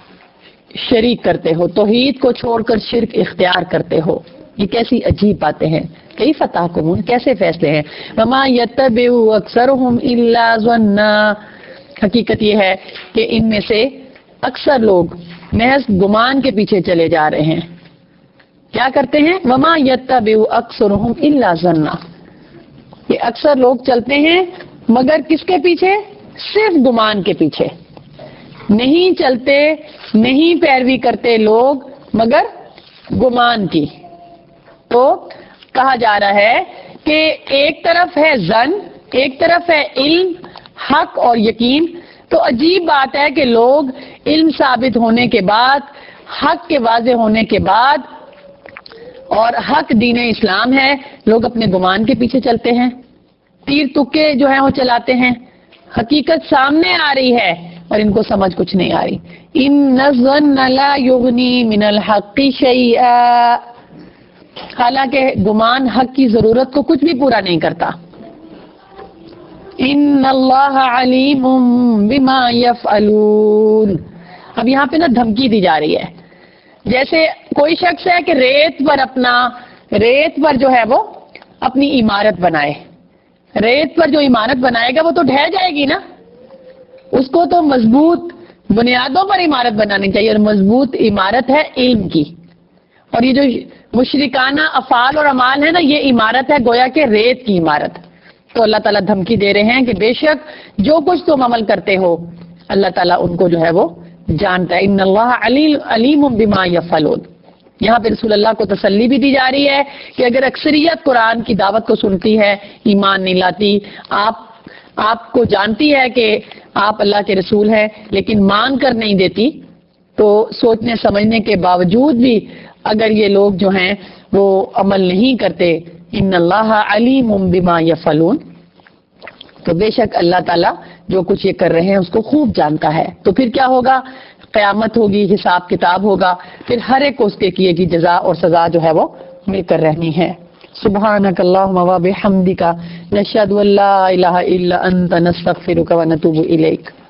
شریک کرتے ہو، توحید کو چھوڑ کر شرک اختیار کرتے ہو، یہ کیسی عجیب باتیں ہیں۔ کیف تحکمون، کیسے فیصلے ہیں؟ وما یتبع اکثرهم الا ظنا، حقیقت یہ ہے کہ ان میں سے اکثر لوگ محض گمان کے پیچھے چلے جا رہے ہیں۔ کیا کرتے ہیں؟ وما یتبع اکثرهم الا ظنا، کہ اکثر لوگ چلتے ہیں مگر کس کے پیچھے؟ صرف گمان کے پیچھے، نہیں چلتے، نہیں پیروی کرتے لوگ مگر گمان کی۔ تو کہا جا رہا ہے کہ ایک طرف ہے ظن، ایک طرف ہے علم، حق اور یقین۔ تو عجیب بات ہے کہ لوگ علم ثابت ہونے کے بعد، حق کے واضح ہونے کے بعد، اور حق دین اسلام ہے، لوگ اپنے گمان کے پیچھے چلتے ہیں، تیر تکے جو ہیں وہ چلاتے ہیں۔ حقیقت سامنے آ رہی ہے اور ان کو سمجھ کچھ نہیں آ رہی۔ ان الظن لا یغنی من الحق شیئا، حالانکہ گمان حق کی ضرورت کو کچھ بھی پورا نہیں کرتا۔ ان اللہ علیم بما یفعلون، اب یہاں پہ نا دھمکی دی جا رہی ہے، جیسے کوئی شخص ہے کہ ریت پر اپنا ریت پر جو ہے وہ اپنی عمارت بنائے، ریت پر جو عمارت بنائے گا وہ تو ڈھہ جائے گی نا، اس کو تو مضبوط بنیادوں پر عمارت بنانی چاہیے، اور مضبوط عمارت ہے علم کی۔ اور یہ جو مشرکانہ افعال اور اعمال ہے نا، یہ عمارت ہے گویا کہ ریت کی عمارت۔ تو اللہ تعالیٰ دھمکی دے رہے ہیں کہ بے شک جو کچھ تم عمل کرتے ہو اللہ تعالیٰ ان کو جو ہے وہ جانتا ہے۔ ان اللہ علیم بما یفعلون، یہاں پہ رسول اللہ کو تسلی بھی دی جا رہی ہے کہ اگر اکثریت قرآن کی دعوت کو سنتی ہے، ایمان نہیں لاتی، آپ آپ کو جانتی ہے کہ آپ اللہ کے رسول ہیں لیکن مان کر نہیں دیتی، تو سوچنے سمجھنے کے باوجود بھی اگر یہ لوگ جو ہیں وہ عمل نہیں کرتے، ان اللہ علیم بما یفعلون، تو بے شک اللہ تعالیٰ جو کچھ یہ کر رہے ہیں اس کو خوب جانتا ہے۔ تو پھر کیا ہوگا؟ قیامت ہوگی، حساب کتاب ہوگا، پھر ہر ایک کو اس کے کیے کی جزا اور سزا جو ہے وہ مل کر رہنی ہے۔ سبحانک اللہم و بحمدک، نشہد ان لا الہ الا انت، نستغفرک و نتوب الیک۔